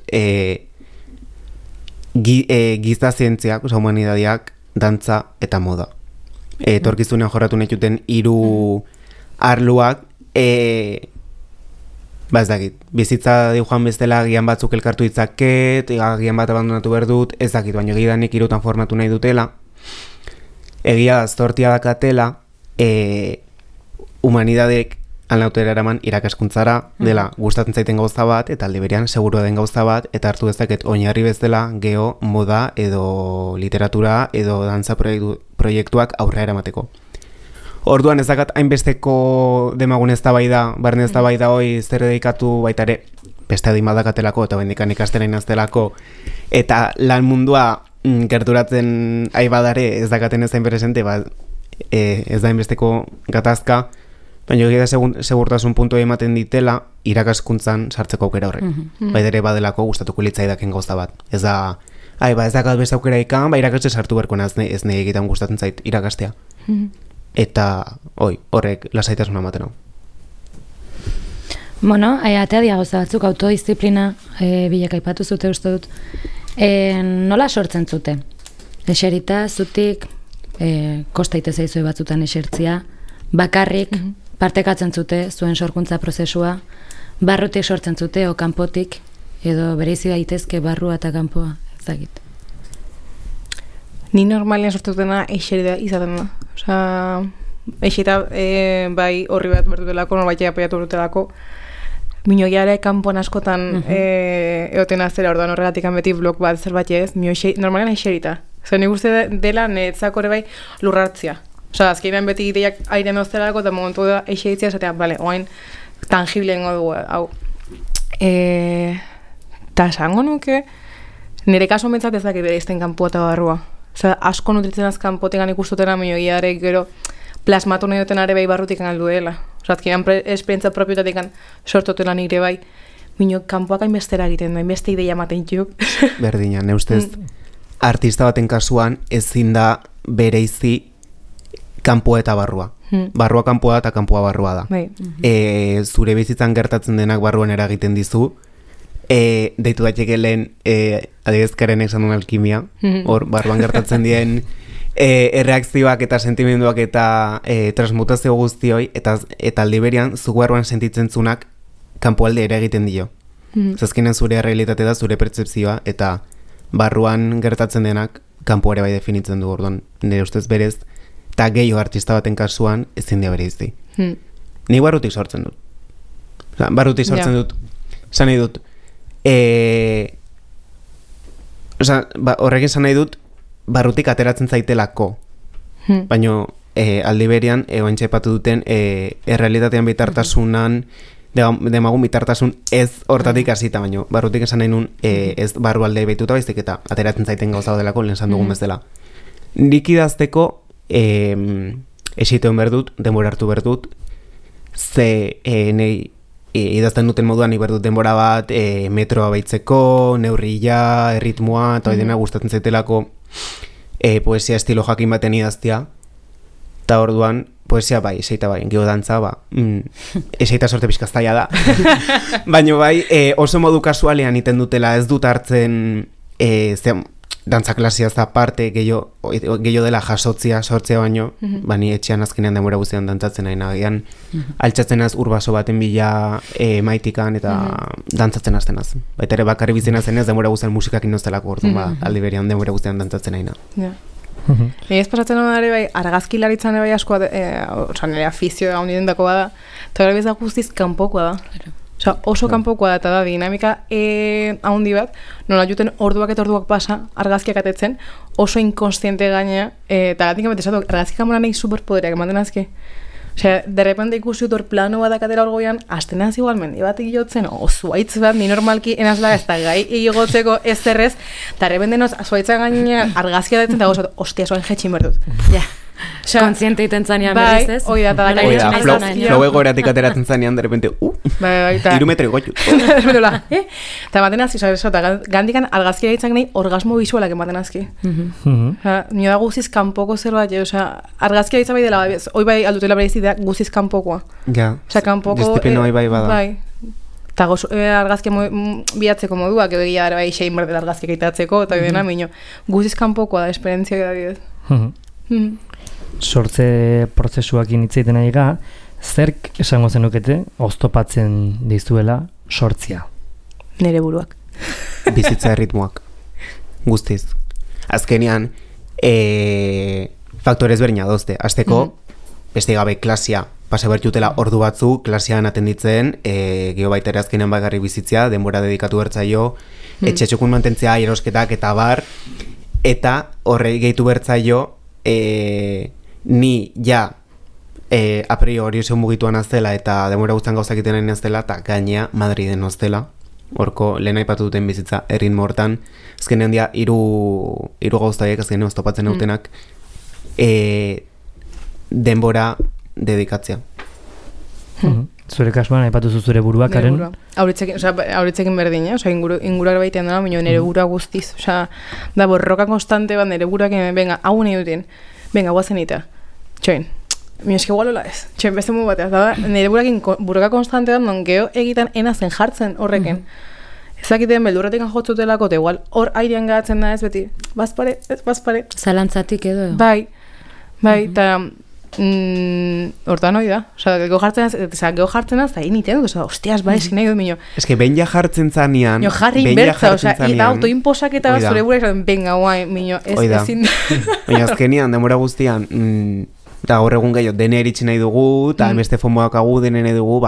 giza zientziak, humanidadiak, dantza eta moda. Etorkizunean jorratu nahi juten 3 arluak, ez dakit, bizitza joan bestela gian batzuk elkartu ditzaket, gian bat abandonatu behar dut, ez dakit, baina egidanik 3 formatu nahi dutela. Egia da, zortia dakatela, humanidadek alnautera eraman irakaskuntzara, dela gustatzen zaiten gauza bat, eta alde berean segurua den gauza bat, eta hartu dezaket oinarri bezala geho, moda, edo literatura, edo dantza proiektuak aurrera eramateko. Orduan ez dakat hainbesteko demagun eztabaida, barne eztabaida hoi zer dedikatu baita ere beste adin badakatelako eta bendikan ikastera inaztelako eta lan mundua gerturatzen aibadare ez dakaten ez hain presente, ez da hainbesteko gatazka, baina egia segurtasun puntu ematen ditela irakaskuntzan sartzeko aukera horrek. Baita ere badelako gustatuko litzaidaken gauza bat. Ez da, ez dakat beste aukera ikan, irakaste sartu berko ez nahi egiten gustatzen zait irakastea. Eta horrek lasaitasuna ematen hau. Bueno, atea diagoza batzuk, autodisziplina bilak aipatu zute uste dut. Nola sortzen zute? Eserita, zutik, kostaite zaizue batzutan esertzia, bakarrik, partekatzen zute zuen sorkuntza prozesua, barrutik sortzen zute, o kanpotik, edo bereizi daitezke barrua eta kanpoa, ezagit. Ni normalean sortutena eserida izaten da. Eixita, bai, horri bat bertutelako, norbait apoiatu bertutelako, minoiare kanpoan askotan egoten azera, orduan horregatik beti blog bat zerbait ez, normalean eixerita. Zer, nik uste dela netzako ere bai lurrartzia. Osa, azkenean beti ideiak aire moztelako eta momentu da eixeritzia esatea, bale, oain tangible ingo dugu, hau. Eta esango nuke, nire kaso mentzat ez dakit bereizten kanpoa eta barrua. Osa, asko nutritzen az kanpotekan ikustutena minoiare gero plasmatu nahi duten are bai barrutik alduela. Osa, azkenean esperientza propiotatik sortotela nire bai, minok kanpoak hainbestera egiten du, hainbeste ideia maten juk. Berdina, ne ustez, artista baten kasuan ezin da bereizi kanpoa eta barrua. Barrua kanpoa eta kanpoa barrua da. Zure bizitzan gertatzen denak barruan eragiten dizu, deitu daiteke lehen adibidezkaren esan duen alkimia, hor barruan gertatzen dien erreakzioak eta sentimenduak eta transmutazio guztioi, eta aldi berian zu barruan sentitzen zunak kanpoalde ere egiten dio. Zazkinen zure realitate da, zure pertzepzioa, eta barruan gertatzen denak kanpo ere bai definitzen du, orduan nire ustez berez, eta gehiago artista baten kasuan ezin dia bereizi. Ni barrutik sortzen dut. Barrutik sortzen dut. Esan nahi dut. Horrekin esan nahi dut, barrutik ateratzen zaitelako. Baina aldi berian, oantxe epatu duten, errealitatean bitartasunan, demagun bitartasun ez hortatik hasita, baina barrutik esan nahi nun ez barru alde behituta baizik eta ateratzen zaiten gauza delako, lehen esan dugun bezala. Nik idazteko esiteon berdut, denbora hartu berdut, ze nahi idazten duten moduan nik berdut denbora bat metroa baitzeko, neurria, erritmoa, eta dena gustatzen zaitelako poesia estilo jakin baten idaztia, eta orduan poesia bai, eseita bai, gero dantza, eseita sorte pizkaztaia da. Baina bai, oso modu kasualean iten dutela ez dut hartzen dantza klasiaz aparte, gehiago dela jasotzia, sortzea baino, bani etxean azkenean demora guztian dantzatzen nahi nagian, altxatzen az urbaso baten bila maitikan eta dantzatzen azten az. Baita ere bakarri bizien azen ez demora guztian musikakin noztelako orduan, aldi berian demora guztian dantzatzen nahi na. Ez pasatzen hona ere bai, argazkilaritzan ere bai askoa, nire afizio handi dako bada, eta gara bezak guztiz kanpokoa da. Oso kanpokoa da eta da dinamika handi bat, nola juten orduak eta orduak pasa, argazkiak atetzen, oso inkonstiente gainea, eta gatik amete esatu, argazkiak amoran egin superpodereak ematen azki. Osea, derrepende ikusi dut plano bat akatera orgoian, astenaz igualmendi bat egilotzen, zuaitz bat, ni normalki enazla ez da gai egigotzeko ez zerrez, eta derrepende noz, zuaitza gainean argazkia datzen, eta gozat, ostia, zoan jetxin berdut. Ja. Kontziente iten zanean berriz ez? Bai, flow egoeratik ateratzen zanean, derrepente, 3 metro goitu. Eta ematen azki, eta gandikan argazkia ditzak nahi orgasmo visualak ematen azki. Nio da guziz kanpoko zerbait, argazkia ditzak bai dela, hoi bai aldutela bereiz idea guziz kanpokoa. Ja, distipeno bai bada. Bai. Eta argazkia bihatzeko moduak, edo egia bai xein berdela argazkia itatzeko, eta dena, guziz kanpokoa da, esperientzia da. Sortze prozesuakin hitzeiten nahi ga, zerk esango zenukete oztopatzen dizuela sortzia? Nere buruak. Bizitza erritmoak. Guztiz. Azkenean, faktore ezberdina dozte. Azteko, beste gabe klasia pasa bertutela ordu batzu, klasian atenditzen, geho baita ere azkenean bagarri bizitzea, denbora dedikatu bertzaio, etxetxokun mantentzea, erosketak eta bar, eta horrei gehitu bertzaio, ni ja a priori oso mugituan aztela eta demora guztan gauzak iten aztela eta gainea Madriden aztela. Horko lehen aipatu duten bizitza erritmo hortan, azkenean dia hiru gauztaiek azkenean oztopatzen autenak denbora dedikatzea. Zure kasuan aipatu zure buruakaren? Auritzekin berdin, inguruak baitean dara, nire burua guztiz. Da borroka konstante bat nire buruak, venga, hau nahi duten, venga, guazen ita. Txoin, eski gualola ez. Txoin, beste mu bateaz, da, nire burroka konstante bat, non geho egiten enazen jartzen horreken. Ezakiten beldurretik jotzutelako, eta igual hor airean gatzen da ez beti, bazpare. Zalantzatik edo? Bai, eta hortan hori da. Geho jartzen az, eta initen dut, hostias, bai, eskin nahi dut minio. Ez que ben ja jartzen zanean, jarri inbertza, eta autoinposak eta bat zure burak, venga, guai, minio, ezin. Baina azkenian, demora guztian, Eta gaur egun gehiago dene eritzi nahi dugu, eta beste fomoak agu dene nahi dugu,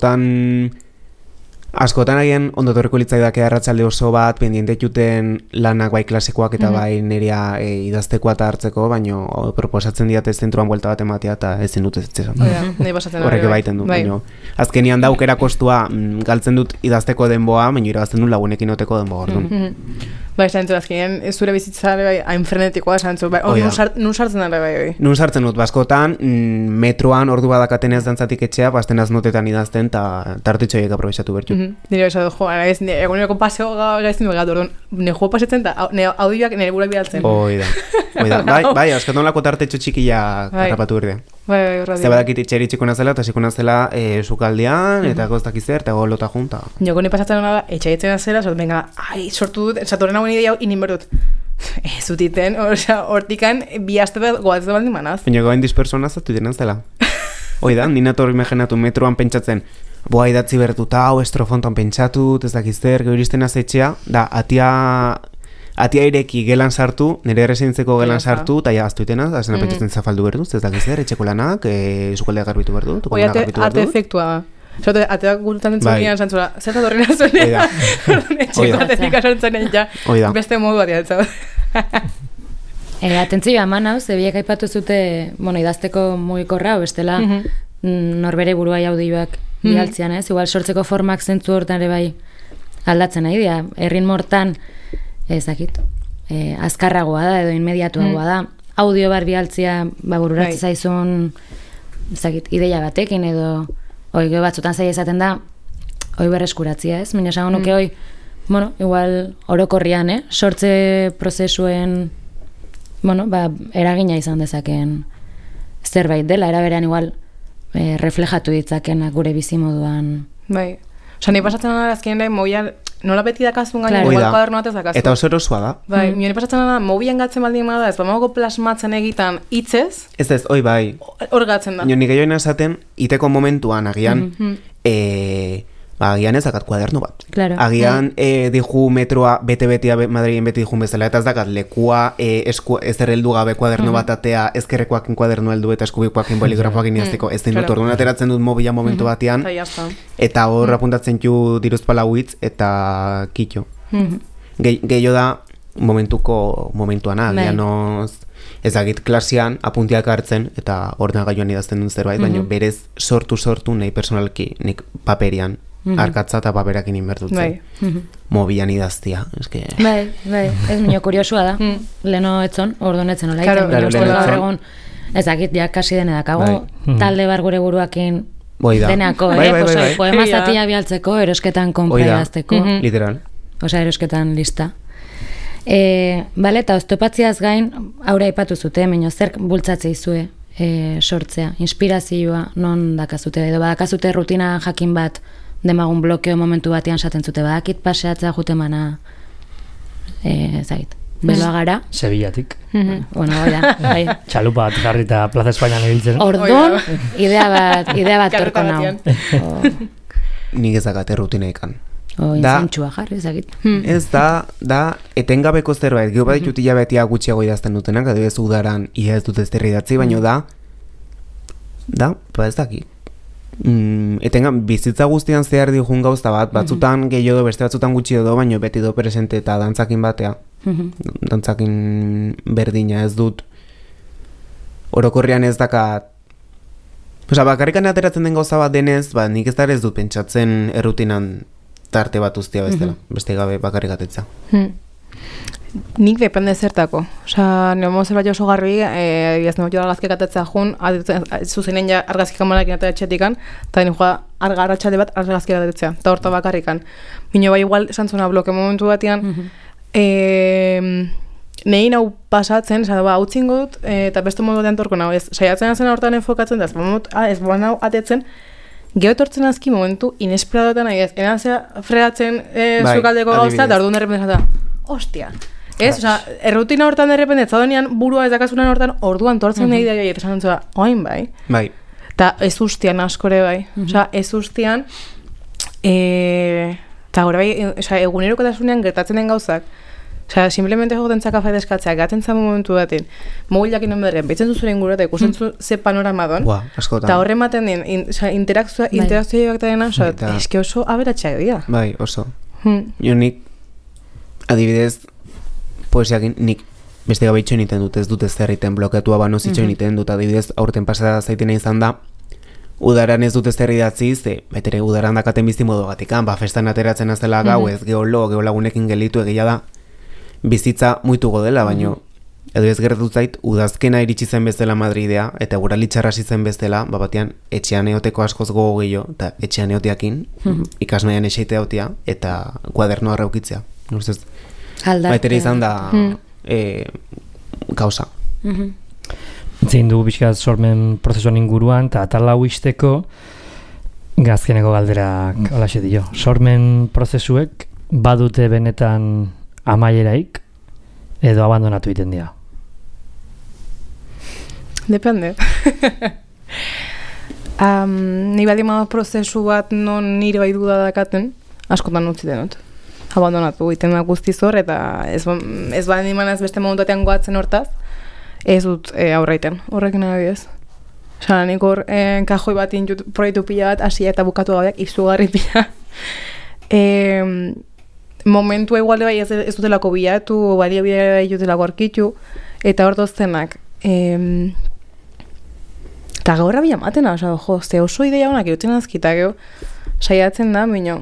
askotan agian ondo torriko litzaidake arratsalde oso bat, pendiente juten lanak bai klasikoak eta bai nerea idaztekoa eta hartzeko, baina proposatzen diate zentroan buelta bat ematea eta ezin dut ez esan. Horrek baiten du, baina azkenian daukera kostua galtzen dut idazteko denboa, baina irabazten dut lagunekin oteko denboa orduan. Bai, zantzu, azkenean zure bizitzare bai, hain frenetikoa zantzu, bai, nun sartzen dara bai. Nun sartzen dut, baskotan, metroan ordu badakaten ez dantzatik etxea, basten aznotetan idazten, eta tartitxoiek aprobetsatu bertu. Nire besatu, eguneroko paseo gaizten dugu, orduan, ne juego pasetzen, eta audioak nire burak bidaltzen. Oida. Bai, askaton lako tartetxo txikia harrapatu berde. Bai, horra dira. Zebadakit itxeritxiko nazela, eta xiko nazela sukaldean, eta goztak izer, eta golota junta. Joko ni pasatzen hona da, etxaitzen nazela, venga, sortu dut, satoren hauen idea hau inimberdut. Ez dutiten, hortikan, bi aste bat goatzen baldin manaz. Baina goain dispersoan azatu dira nazela. Oida, nina torri imaginatu metroan pentsatzen, boa idatzi bertuta, hau estrofontan pentsatut, ez dakizter, gero iristen azetxea, da, atia ireki gelan sartu, nire errezintzeko gelan sartu, eta ja aztuitenaz, azena pentsatzen zafaldu berduz, ez dakizter, etxeko lanak, sukalde garbitu berdu, tukomuna garbitu berdu. Arte efektua da. Zote, ateak gultan entzunian zantzula, zer da dorrena zuenean, etxeko aterik asantzenen ja, beste modu bat jatza. Atentzioa eman hau, zebiek aipatu zute, idazteko mugikorra, bestela norbere buruai audioak bialtzean, ez? Igual sortzeko formak zentzu hortan ere bai aldatzen nahi dira, errin mortan, ezakit, azkarragoa da edo inmediatuagoa da. Audio bar bialtzia, bururatzen zaizun, ezakit, ideia batekin edo gero batzutan zai esaten da, berreskuratzia, ez? Mina esan nuke igual orokorrian, sortze prozesuen, eragina izan dezakeen zerbait dela, eraberean igual reflejatu ditzakenak gure bizimoduan. Bai. Osa, nahi pasatzen da azkenean da, mobila nola beti dakazun gaina, igual kuaderno bat ez dakazun. Eta oso erosoa da. Bai, nire pasatzen da, mobilan gatzen baldin bada, ez bamago plasmatzen egitan hitzez. Ez, bai. Hor gatzen da. Nik gehiagoen esaten, iteko momentuan, agian, agian ez dakat kuaderno bat. Claro. Agian diju metroa bete-betea Madrilen beti dijun bezala, eta ez dakat lekua ezer heldu gabe kuaderno bat atea, ezkerrekoakin kuaderno heldu eta eskubikoakin boligrafoakin idazteko, ez dut orduan ateratzen dut mobila momentu batean, eta hor apuntatzen ju diruzpala huitz eta kitxo. Gehiago da momentuana, agian ezagit klasean apuntiak hartzen eta ordenagailuan idazten duen zerbait, baina berez sortu nahi personalki nik paperian arkatza eta paperakin inbertutzen. Mobilan idaztia. Bai, ez minio kuriosua da. Leno etzon, orduan etzen olaik. Claro, ezagit, ja kasi dene dakago, talde bar gure buruakin deneako, poema zatia bialtzeko, erosketan konpa idazteko. Literal. Osa, erosketan lista. Eta oztopatziaz gain, aurre aipatu zute, minio, zer bultzatzea izue sortzea, inspirazioa non dakazute, edo badakazute rutina jakin bat, demagun blokeo momentu batean saten zute, badakit paseatzea jutemana, zait, beloa gara. Sevillatik. Bai. Txalupa bat jarrita Plaza Espainian ibiltzen. Orduan, idea bat torko nau. Nik ezakate rutina ikan. Inzentxua jarri, ezagit. Ez da, etengabeko zerbait, gero bat ditut hilabetia gutxiago idazten dutenak, edo ez udaran ia ez dut ez idatzi, baina ez daki. Bizitza guztian zehar dihun gauza bat, batzutan gehiago, beste batzutan gutxi edo, baina beti do presente eta dantzakin batea. Dantzakin berdina ez dut. Orokorrian ez dakat. Bakarrikan ateratzen den gauza bat denez, nik ez dut pentsatzen errutinan tarte bat ustia bestela, beste gabe bakarrik atetza. Nik depende zertako. Osa, neomo zerbait oso garbi, ez nemotu argazkik atetza jun, zuzenen ja argazkik amalakin atetxetikan, eta nire joa argatxalde bat argazkik atetza, eta horta bakarrikan. Bino bai igual esan zuna bloke momentu batean, nehin hau pasatzen, hau txingot, eta beste modu batean torko nahu, saiatzen zen hortan enfokatzen, ez boan hau atetzen, geho etortzen azki momentu inesperadotan nahi ez, enazea fregatzen zukaldeko gauza, eta orduan errepen da, ostia. Ez, oza, errutina hortan errepen ez zadonean burua ez dakasunan hortan orduan tortzen nahi da eta esan dutza, oain bai. Bai. Eta ez ustean askore bai. Oza, ez ustean, eta gore bai, egunerokotasunean gertatzen den gauzak, Osea, simplemente joten kafe deskatzea, gaten zan momentu baten, mogulak ino medren, behitzen zuzure inguru eta ikusten ze panorama don, askotan. Eta horre ematen den, interakzioa bat dena, eske oso aberatxak dira. Bai, oso. Jo nik, adibidez, poesiakin nik beste gabe itxoin iten dut, ez dut ez zerriten blokeatua banoz itxoin iten dut, adibidez, aurten pasada zaitena izan da, udaran ez dut ez zerri datzi, betere udaran dakaten bizi modu gatikan, festan ateratzen azela gau, ez geolagunekin gelitu egia da, bizitza muituko dela, baino, edo ez gertatu zait, udazkena iritsi zen bezala Madridea, eta gura litxarra zen bezala, batean, etxean eoteko askoz gogo gehiago, eta etxean eoteakin, ikasmaian eseite eotea, eta kuadernoa reukitzea. Nuzez, baitere izan da gauza. Zein dugu pixkat sormen prozesuan inguruan, eta atal hau izteko gazkeneko galderak holaxe dio. Sormen prozesuek badute benetan amaieraik edo abandonatu egiten dira? Depende. Ni baldin bada prozesu bat non nire bai duda dakaten, askotan utzi denot. Abandonatu egiten da guztiz hor, eta ez baldin manaz beste momentuatean goatzen hortaz, ez dut aurreiten, horrekin adibidez. Osa, nik hor kajoi bat intut proiektu pila bat, hasia eta bukatu gabeak, izugarri pila. Momentua igualde bai ez dutelako bilatu, balia bai dutelako arkitu, eta hor doztenak. Eta gaurra bila matena, ze oso ideia honak irutzen azkita, saiatzen da, mino,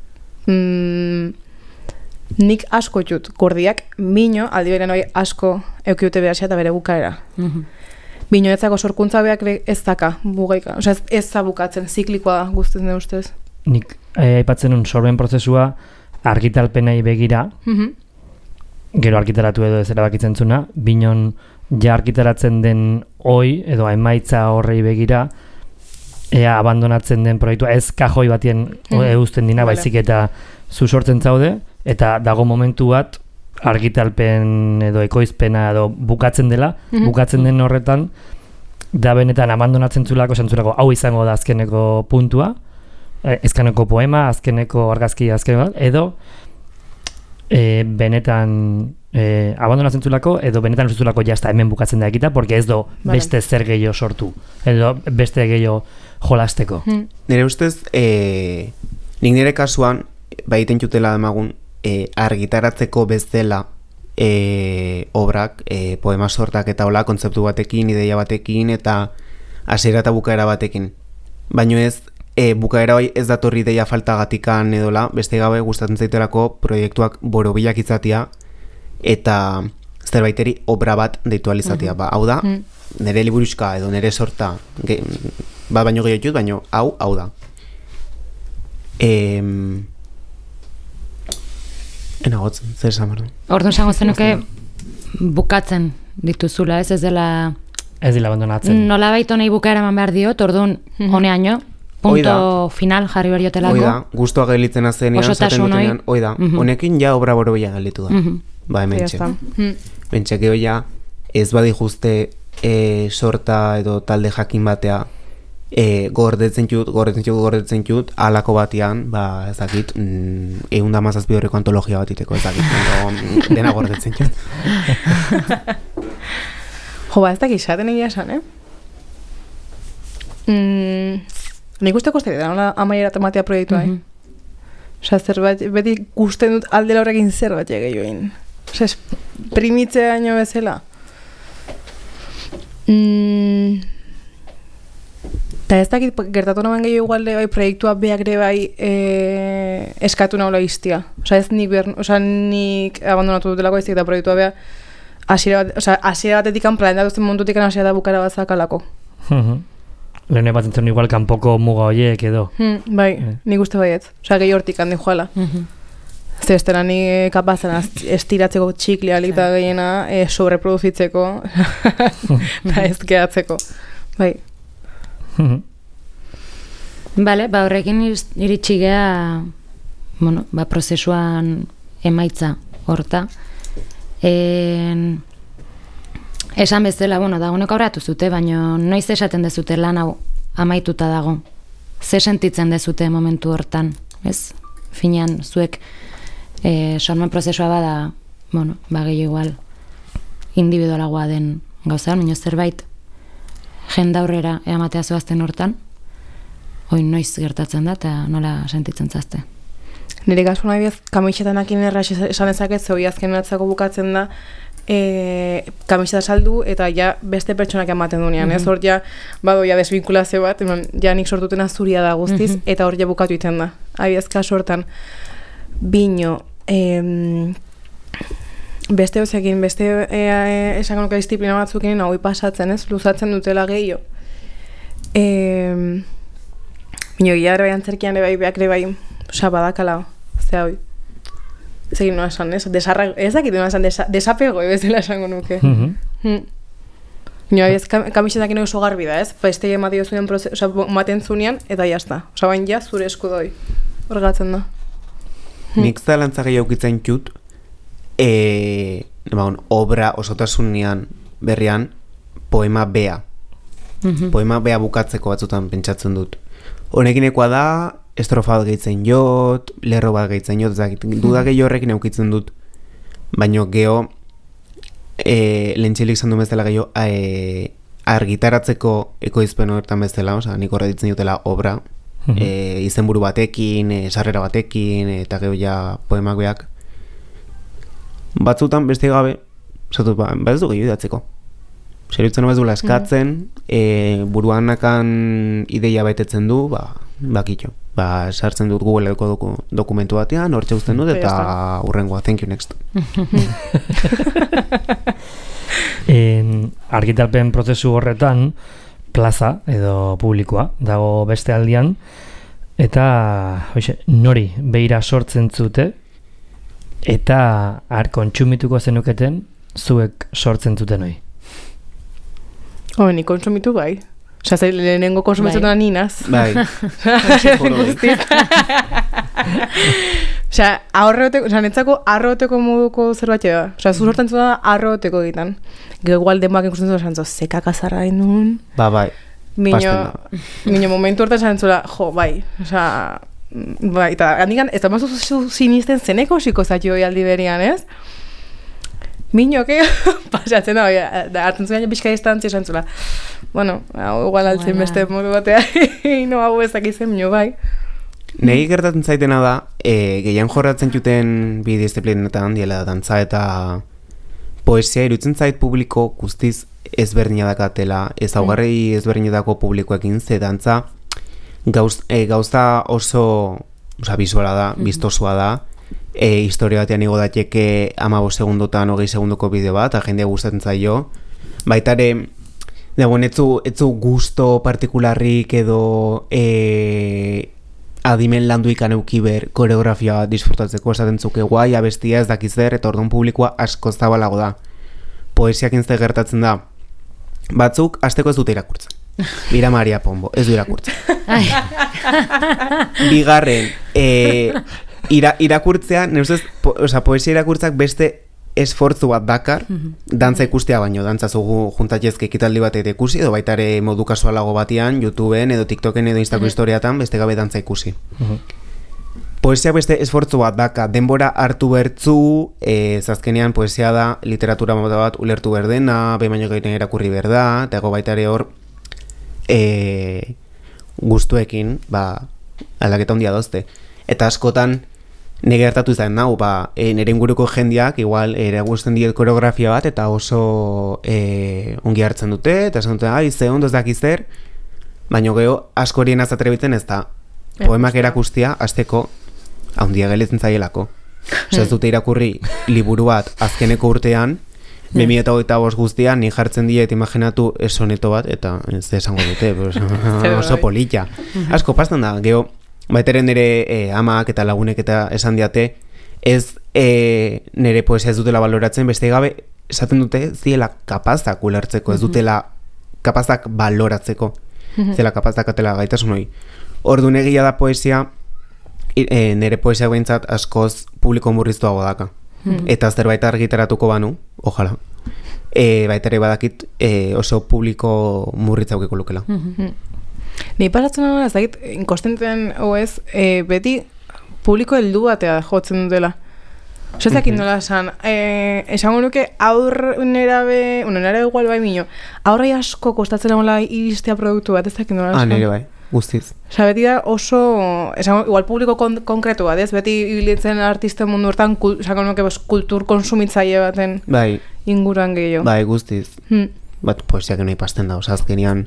nik asko jut, gordiak, mino, aldi beren hori asko eukiute behar eta bere bukaera. Bino etzako sorkuntza behak ez daka, bugaika, ez zabukatzen, ziklikoa da guztez ne ustez. Nik aipatzen un sorben prozesua argitalpenei begira, gero argitaratu edo ez erabakitzen zuna, binon ja argitaratzen den hoi edo emaitza horrei begira, ea abandonatzen den proiektua, ez kajoi batien eusten dina, baizik eta zu sortzen zaude, eta dago momentu bat argitalpen edo ekoizpena edo bukatzen dela, bukatzen den horretan, da benetan abandonatzen zulako, santzulako hau izango da azkeneko puntua, azkeneko poema, azkeneko argazki, azkeneko, edo benetan abandonatzen zulako, edo benetan usuzulako jazta hemen bukatzen da ekita, porque ez do beste zer gehiago sortu, edo beste gehiago jolasteko. Nire ustez, nik nire kasuan, baiten jutela demagun, argitaratzeko bezala obrak, poema sortak eta hola, kontzeptu batekin, ideia batekin, eta hasiera eta bukaera batekin. Baino ez, bukaera bai ez datorri ideia faltagatikan edola, beste gabe gustatzen zaitelako proiektuak borobilak izatea, eta zerbaiteri obra bat deitu alizatea. Hau da, nire liburuxka edo nire sorta, bat baino gehiago jut, baino hau da. Enagotzen, zer esan behar du? Orduan zango zenuke bukatzen dituzula, ez dela... Ez dela abandonatzen. Nola baito nahi bukaera eman behar diot, orduan honeaino, punto final jarri beriotelako. Oida, guztua gelitzen azenean, zaten dutenean, oida, honekin ja obra borobila gelitu da. Ba, hementxe. Mentxeke hoia, ez badi juste sorta edo talde jakin batea, gordetzen jut, alako batean, ba, ez dakit, 117 horreko antologia bat iteko, ez dakit, dena gordetzen jut. Jo, ba, ez dakit, esaten egia esan, nik uste koste da, amaiera tematea proiektua, Osa, zerbait, beti gusten dut aldela horrekin zerbait egin. Osa, primitzea haino bezala. Eta ez dakit, gertatu nagoen gehiago igualde bai, proiektua beak ere bai eskatu nagoela iztia. Osa, ez nik abandonatu dutelako iztik eta proiektua beha hasiera batetik planetatu zen montutik hasiera da bukara bat zakalako. Lehen bat entzun igual kanpoko muga horiek edo. Bai, nik uste baiet. Osa, gehi hortik handi joala. Zestera ni kapazen estiratzeko txiklialik da gehiena sobreproduzitzeko eta ez gehatzeko. Bai. Bale, ba horrekin iritsi gea, bueno, ba prozesuan emaitza horta. Esan bezala, bueno, dagoeneko aurratu zute, baina noiz esaten dezute lan hau amaituta dago. Ze sentitzen dezute momentu hortan, ez? Finean, zuek sormen prozesua bada bueno, gehi igual individualagoa den gauza, baina zerbait jendaurrera eamatea zoazten hortan, oin noiz gertatzen da, eta nola sentitzen zazte. Nire kasu nahi bez, kamixetanekin erraz esan ezaket, zeu azken atzako bukatzen da, kamiseta saldu eta ja beste pertsonak ematen dunean, ez? Hor ja, badoia desvinkulazio bat, ja nik sortutena zuria da guztiz, eta hor ja bukatu iten da. Abiaz kasu hortan, bino, beste hozekin, beste esango nuke disiplina batzukin, hau pasatzen, ez? Luzatzen dutela gehiago. Bino, gila ere bai antzerkian ere bai, beak ere bai, badakala, ze hau. Zegin noa esan, ez? Ez dakit noa esan, desapego bezala esango nuke. Nio, ez kamisetak ino oso garbi da, ez? Beste ematio zuen maten zunean, eta jazta. Osa, bain ja, zure esku doi. Horregatzen da. Nik zalantza gehiago ukitzen jut, obra osotasunean berrian, poema bea. Poema bea bukatzeko batzutan pentsatzen dut. Honekinekoa da, estrofa bat gehitzen jot, lerro bat gehitzen jot, duda gehiago horrekin eukitzen dut. Baina geho, lehentxilik zandu bezala gehiago, argitaratzeko ekoizpen horretan bezala, nik horre ditzen jutela obra, izenburu batekin, sarrera batekin, eta geho ja poemak beak. Batzutan beste gabe, zatut, ez du gehiago idatzeko. Zerutzen hobez duela eskatzen, buruanakan ideia betetzen du, bakitxo. Sartzen dut Googleko dokumentu batean, hortxe uzten dut, eta hurrengoa, thank you, next. Argitalpen prozesu horretan, plaza edo publikoa dago beste aldian, eta nori beira sortzen zute, eta kontsumituko zenuketen zuek sortzen zuten hoi. Ni konsumitu bai. Osa, lehenengo konsumitzen da ninaz. Bai. Osa, netzako arroteko moduko zerbait da. Osa, zu sortzen zuen da arroteko egiten. Gero igual denboak ikusten zuen zantzo, zekak azarra indun. Bai. Mino momentu hortan zantzula, jo, bai. Osa, bai, eta handikan, ez da mazu sinisten zeneko xiko zatio aldi berian, ez? Mino, que pasatzen da, hartzen zuen pixka distantzia esan zula. Bueno, igual altzen beste modu batea, no hau ezak izen, mino, bai. Negi gertatzen zaitena da, gehien jorratzen juten bi disiplinetan, diela dantza eta poesia irutzen zait publiko guztiz ezberdina dakatela, ezaugarri ezberdinetako publikoekin, ze dantza gauza oso bisuala da, biztosua da, historia batean igo dateke 15 segundotan 20 segundoko bideo bat, eta jendea gustatzen zaio. Baitare, etzu gusto partikularrik edo adimen landuikan eukiber koreografia bat disfrutatzeko esaten zuke guai, abestia ez dakizer, eta orduan publikoa asko zabalago da. Poesiakin ze gertatzen da, batzuk asteko ez dute irakurtzen. Mira Maria Pombo, ez du irakurtzen. Bigarren, irakurtzea, poesia irakurtzak beste esfortzu bat dakar, dantza ikustea baino, dantza zugu juntatezke ekitaldi bat eta ikusi, edo baita ere modu kasualago batean, YouTubeen edo TikToken edo Instako historiatan, beste gabe dantza ikusi. Poesia beste esfortzu bat daka, denbora hartu bertzu, zazkenean poesia da, literatura bat ulertu berdena, behin baino gaiten irakurri berda, eta ego baita ere hor, gustuekin, aldaketa handia dozte. Eta askotan, nire gertatu izan nahu, nire inguruko jendeak, igual, ere gusten diet koreografia bat, eta oso ongi hartzen dute, eta esan dute, ze ondo ez dakizzer, baina geho, askorien azatrebiten ez da, poemak erakustia, azteko, handia geletzen zaielako. Osa ez dute irakurri liburu bat azkeneko urtean, 2025 guztian, ni jartzen diet imaginatu soneto bat, eta ez esango dute, oso polita. Asko pastan da, geho, baiteren nire amak eta lagunek eta esan diate, ez nire poesia ez dutela baloratzen, beste gabe, esaten dute, ziela kapazak ulertzeko, ez dutela kapazak baloratzeko, zela kapazak atela gaitasun hori. Orduan egia da poesia, nire poesia behintzat askoz publiko murriztuago daka. Eta zerbait argitaratuko banu, ojala, baita ere badakit oso publiko murritzaukeko lukela. Ni pasatzen hori ez dakit, inkonstenten oez, beti publiko heldu batea jotzen dutela. Zezakin nola esan, esango nuke nerabe igual bai mino, aurrai asko kostatzen nola iristea produktu bat, ezakin nola esan. Nere bai, guztiz. Osa, beti da oso, esango, igual publiko konkretu bat, ez? Beti ibilitzen artisten mundu hortan, esango nuke kultur konsumitzaile baten inguruan gehiago. Bai, guztiz. Bat, poesiak nahi pasten da, osa, azkenean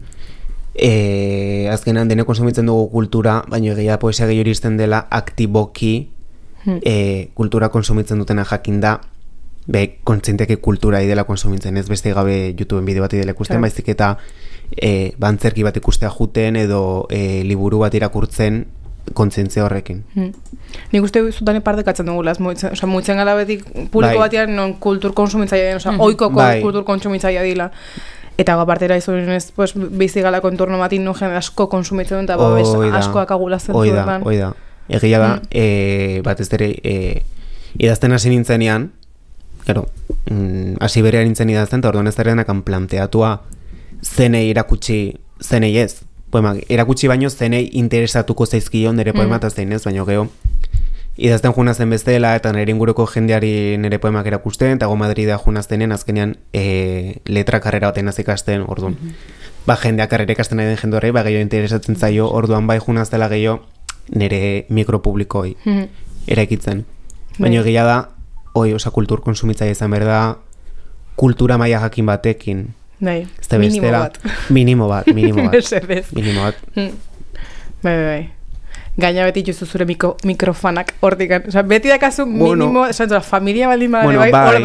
dene konsumitzen dugu kultura, baina egia poesia gehiago iristen dela aktiboki kultura konsumitzen dutena jakin da, kontzienteke kultura idela konsumitzen, ez beste gabe YouTubeen bideo bat idela ikusten, baizik eta bantzerki bat ikustea juten edo liburu bat irakurtzen kontzientzia horrekin. Nik uste zutan partekatzen dugula, muitzen gala beti publiko batean non kultur konsumitzaia den, oikoko kultur konsumitzaia dila. Eta apartera izunez, bizi gala konturno batin no jende asko konsumitzen dut, eta askoak agulazten zuetan. Oida. Egia da, batez ere, idazten hasi nintzenean, hasi berean nintzen idazten, eta orduan ez derenakan planteatua zenei irakutsi, zenei ez. Poemak, erakutsi baino zenei interesatuko zaizkion nire poema eta zein ez, baino geho, idazten junazen bestela, eta nire inguruko jendeari nire poemak erakusten, eta go Madrida junaztenen azkenean letra karrera baten azikasten, orduan. Jendeak karrera ikasten nahi den jende horrei, gehiago interesatzen zaio, orduan bai junaztela gehiago, nire mikropublikoi eraikitzen. Baina egia da, osa kultur konsumitzaia izan behar da, kultura maila jakin batekin. Minimo bat. Minimo bat. Bai. Gaina beti justu zure mikrofanak hortikan. Osa, beti dakazu minimo, zantzula, familia baldin badare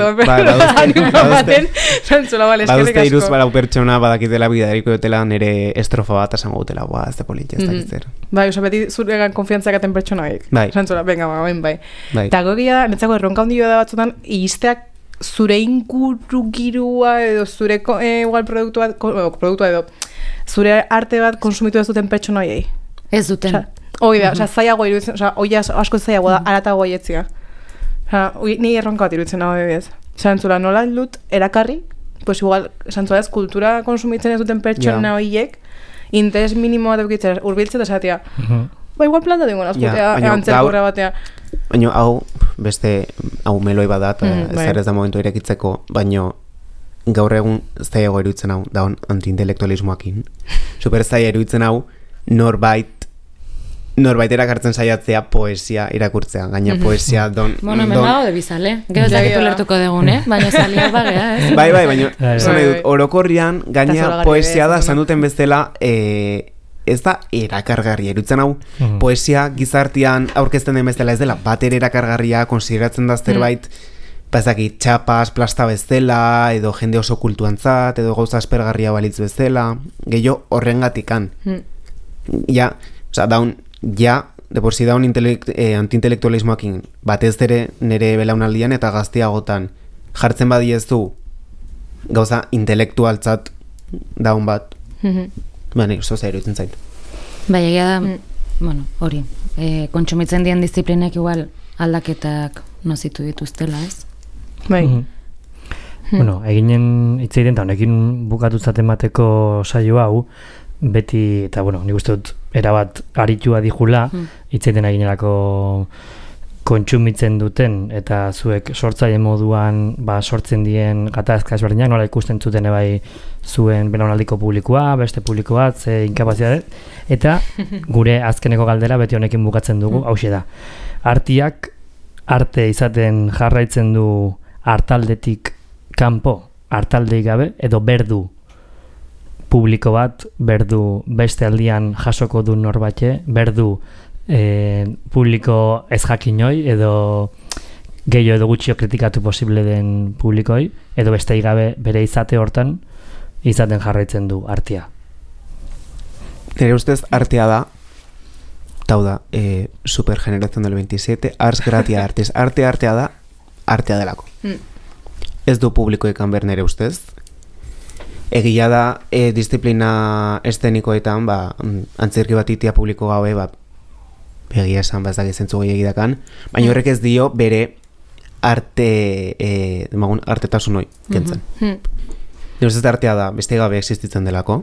baduzte iruz balau pertsona badakitela bidariko dutela nire estrofa bat asango dutela, ez da politia, ez dakitzer. Bai, osa, beti zuregan konfiantzak aten pertsona hik. Zantzula, venga, bai. Eta gogia da, netzako erronka handio da batzutan, izteak zure ingurugirua edo zure igual produktua edo zure arte bat konsumitu ez duten pertsona horiei. Ez duten. Hoi da, zaiago iruditzen, hoi asko zaiago da, aratago etzia. Ni erronka bat iruditzen hau ebiez. Zantzula, nola dut erakarri, pues igual, zantzula ez, kultura konsumitzen ez duten pertsona horiek, interes minimo bat eukitzen, urbiltzen da zatea. Igual planta dingo nazkutea, antzerkurra batea. Baina hau, beste, hau meloi badat, ez da momentu irekitzeko, baina gaur egun zaiago iruditzen hau, daun anti-intelektualismoakin. Super zaila iruditzen hau, norbait erakartzen saiatzea poesia irakurtzea, gaina poesia Bueno, hemen dago de bizale, gero ez dakitu lertuko degun, baina salia bagea, ez? Bai, baina, orokorrian, gaina poesia da, esan duten bezala, ez da erakargarria, iruditzen hau, poesia gizartean aurkezten den bezala ez dela, bater erakargarria, konsideratzen da zerbait, bazaki, txapas, plasta bezala, edo jende oso kultuantzat, edo gauza aspergarria balitz bezala, gehiago horrengatikan. De por si daun anti-intelektualismoakin batez ere nire belaunaldian eta gazteagotan jartzen badiezu gauza intelektualtzat daun bat. Baina, oso zer iruditzen zait. Bai, egia da, hori, kontsumitzen dien disiplinek igual aldaketak nozitu dituztela, ez? Bai. Eginen hitzeiten eta honekin bukatutzat emateko saio hau, beti, eta nik uste dut erabat aritua dijula, hitzeiten eginerako kontsumitzen duten, eta zuek sortzaile moduan sortzen dien gatazka ezberdinak, nola ikusten zuten bai zuen belaunaldiko publikoa, beste publiko bat, ze inkapazitate, eta gure azkeneko galdera beti honekin bukatzen dugu, hauxe da. Artiak arte izaten jarraitzen du artaldetik kanpo, artaldeik gabe, edo berdu publiko bat, berdu beste aldian jasoko du norbatxe, berdu publiko ez jakinoi, edo gehiago edo gutxio kritikatu posible den publikoi, edo beste gabe bere izate hortan izaten jarraitzen du artea. Nire ustez artea da, tau da, supergeneración del 27, ars gratia artes, artea da, artea delako. Ez du publikoekan ber nire ustez. Egia da, disiplina estenikoetan, antzerki bat itia publiko gaue, egia esan, ez dakit zentzu gehiagi dakan, baina horrek ez dio bere artetasun hoi, kentzen. Nire ustez artea da, beste gabe existitzen delako,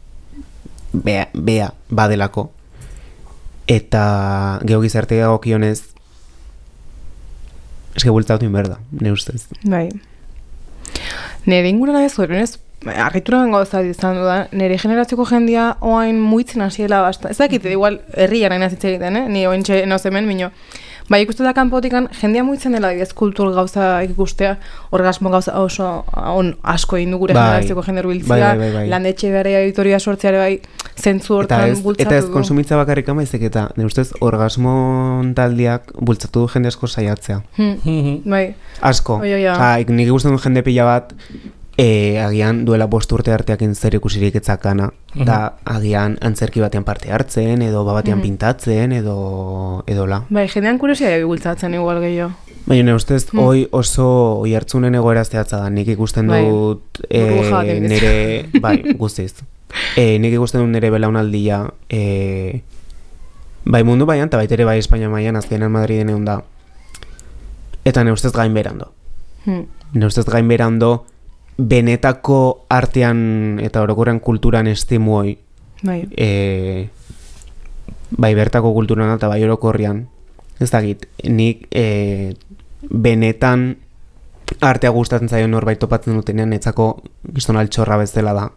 bea badelako, eta geogizarte gogokionez eske bultzatu inberda, ne ustez. Bai. Nere ingurana ez horrenez, arritura gauza izan dudan, nire generazioko jendia oain muitzen hasiela basta. Ez dakit, igual, herrian hain azitze egiten, ni ointxe noz hemen, minio. Bai, ikustu da kanpotikan, jendia muitzen dela bidez kultur gauza ikustea, orgasmo gauza oso asko egin du gure generazioko jende urbiltzea, landetxe bere editoria sortzeare bai, zentzu hortan bultzatu du. Eta ez konsumitza bakarrik amaizek eta, nire ustez, orgasmo taldiak bultzatu du jende asko saiatzea. Bai. Asko. Nik ikusten du jende pila bat, agian duela 5 urte arteakin zer ikusirik etzakana, da agian antzerki batean parte hartzen, edo batean pintatzen, edo la. Bai, jendean kuriosia bultzatzen igual gehiago. Baina ne ustez, hoi oso oi hartzunen egoera zehatza da, nik ikusten dut nire, bai, guztiz. Nik ikusten dut nire belaunaldia, bai mundu baian, eta baitere bai Espainia maian, azkenean Madriden egon da. Eta ne ustez gain berando. Ne ustez gain berando, benetako artean eta orokorrean kulturan estimuoi bai bertako kulturan eta bai orokorrean ez dakit, nik benetan artea gustatzen zaio norbait topatzen dutenean netzako gizton altxorra bezala da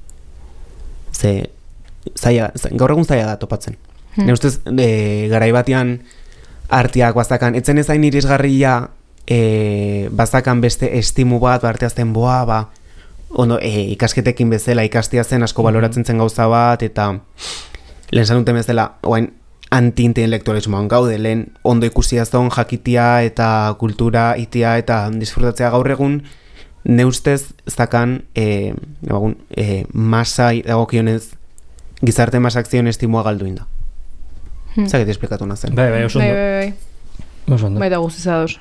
gaur egun zaila da topatzen ne ustez garai batean arteak bazakan etzen ezain irisgarria bazakan beste estimu bat, arteazten ikasketekin bezala ikastia zen asko baloratzen zen gauza bat, eta lehen sanuten bezala, oain anti-intelektualismoan gaude, lehen ondo ikusia zon jakitia eta kultura itia eta disfrutatzea gaur egun, ne ustez zakan masai dagokionez gizarte masak zion estimua galdu inda. Zagit esplikatu nazen. Bai, oso ondo. Bai da guztizados.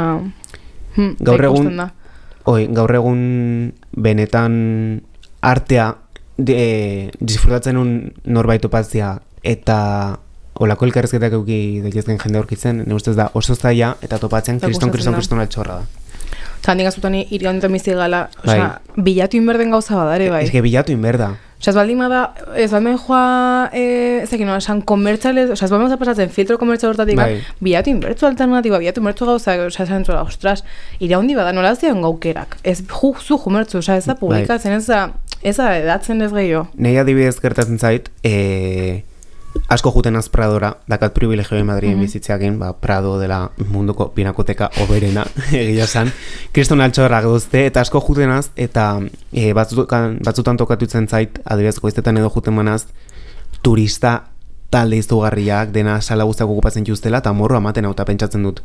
Gaur egun benetan artea disfrutatzen norbait topatzea eta olako elkarrezketak euki daitezken jende aurkitzen, ne ustez da oso zaila eta topatzen kriston altxorra da. Handik azutan hiri honetan bizi gala, bilatu inberden gauza badare, bai. Ez bilatu inberda. Ez baldin bada, ez baldin joa, esan komertzialez, ez baldin pasatzen filtro komertzial hortatik, bilatu inbertzu alternatiba, bilatu inbertzu gauza, esan zuela, ostras, ira hondi bada, nola zion gaukerak, ez zu jumertzu, ez da publikatzen, ez da edatzen ez gehiago. Nei adibidez gertatzen zait, asko juten az Pradora, dakat privilegio Madriden bizitzeakin, Prado dela munduko pinakoteka oberena, egia esan, kriston altxorrak duzte, eta asko juten az, eta batzutan tokatutzen zait, adibidez goiztetan edo juten manaz, turista talde izugarriak, dena sala guztiak okupatzen justela, eta morro amaten hau pentsatzen dut.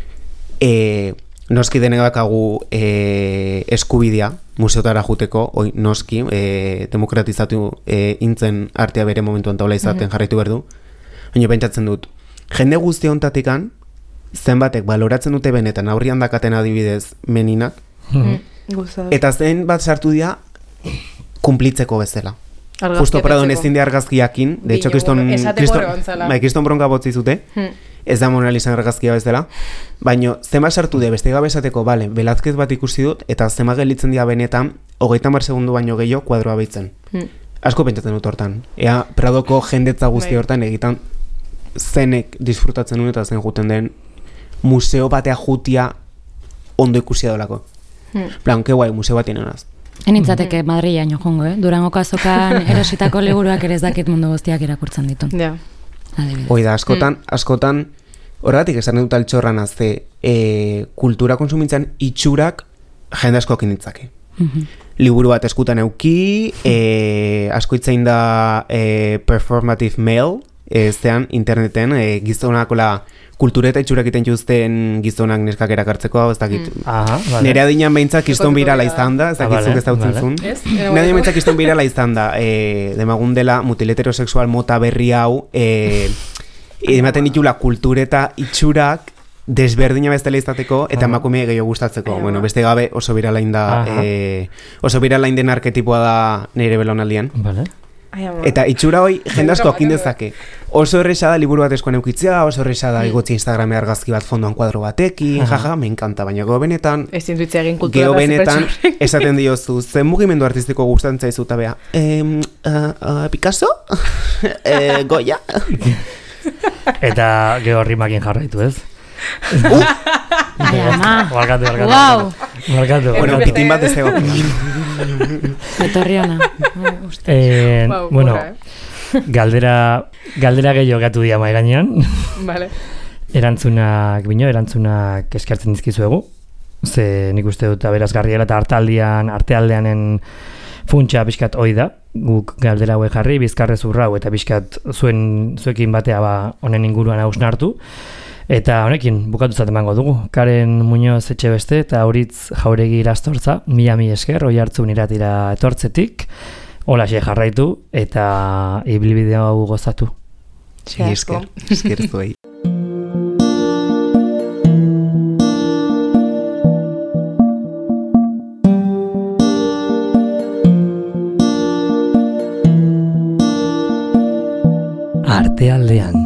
Noski denek bakagu eskubidea, museotara juteko, noski, demokratizatu intzen artea bere momentuan taula izaten jarraitu berdu. Baina pentsatzen dut, jende guzti ontatikan, zenbatek baloratzen dute benetan aurrian dakaten adibidez meninak, eta zen bat sartu dira kumplitzeko bezala. Justo Pradon ezin de argazkiakin, de hecho, kriston bronka botzi zute, ez da Mona Lisa argazkia bezala, baina zema sartu de beste gabe esateko, bale, Velázquez bat ikusi dut, eta zema gelitzen dira benetan, 30 segundu baino gehiago kuadroa behitzen. Asko pentsatzen dut hortan. Ea Pradoko jendetza guzti hortan egitan zenek disfrutatzen duen eta zen juten den museo batea jutia ondo ikusia dolako. Plan, ke guai, museo bat inonaz. Enitzateke Madrilean joango, Durangoko azokan erositako liburuak ere ez dakit mundu guztiak irakurtzen ditu. Ja. Hoi da, askotan, horregatik esan dut altxorran azte, kultura konsumitzen itxurak jende asko kinitzake. Liburu bat eskutan euki, asko itzein da performative mail, zean interneten gizonakola kultura eta itxurak iten juzten gizonak neskak erakartzeko, ez dakit. Nere adinean behintzak kiston birala izan da, ez dakitzuk ez dautzen zuen. Nere adinean behintzak kiston birala izan da, demagun dela mutil heterosexual mota berri hau, ematen ditula kultura eta itxurak desberdina bestela izateko eta emakume gehiago gustatzeko. Bueno, beste gabe oso birala den arketipoa da nire belaunaldian. Eta itxura hoi jende asko akindezake. Oso erresa da liburu bat eskoan eukitzea, oso erresa da igotzi Instagrame argazki bat fondoan kuadro batekin, jaja, me encanta, baina gero benetan esaten diozu, zen mugimendu artistiko gustatzen zaizu eta bea, Picasso? Goya? Eta gero rimakin jarraitu, ez? Ai, ama. Barkatu. Bueno, pitin bat ez dago. Etorri ona. Bueno, galdera gehiago gatu dia mai gainean. Vale. Erantzunak eskertzen dizkizuegu. Ze nik uste dut aberasgarria eta artealdeanen funtsa pixkat hoi da. Guk galdera hauek jarri, bizkarrezurra hau eta pixkat zuekin batea honen inguruan hausnartu. Eta honekin bukatu zaten emango dugu. Karen Muñoz Etxebeste eta Auritz Jauregi Irastortza, mila esker, Oihartzun iratira etortzetik. Holaxe jarraitu eta ibilbide hau gozatu. Esker zuei. Artealdean.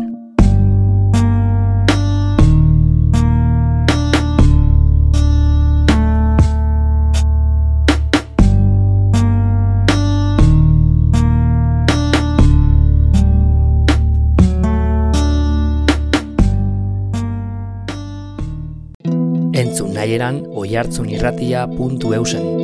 Entzun nahieran oihartzunirratia.eusen.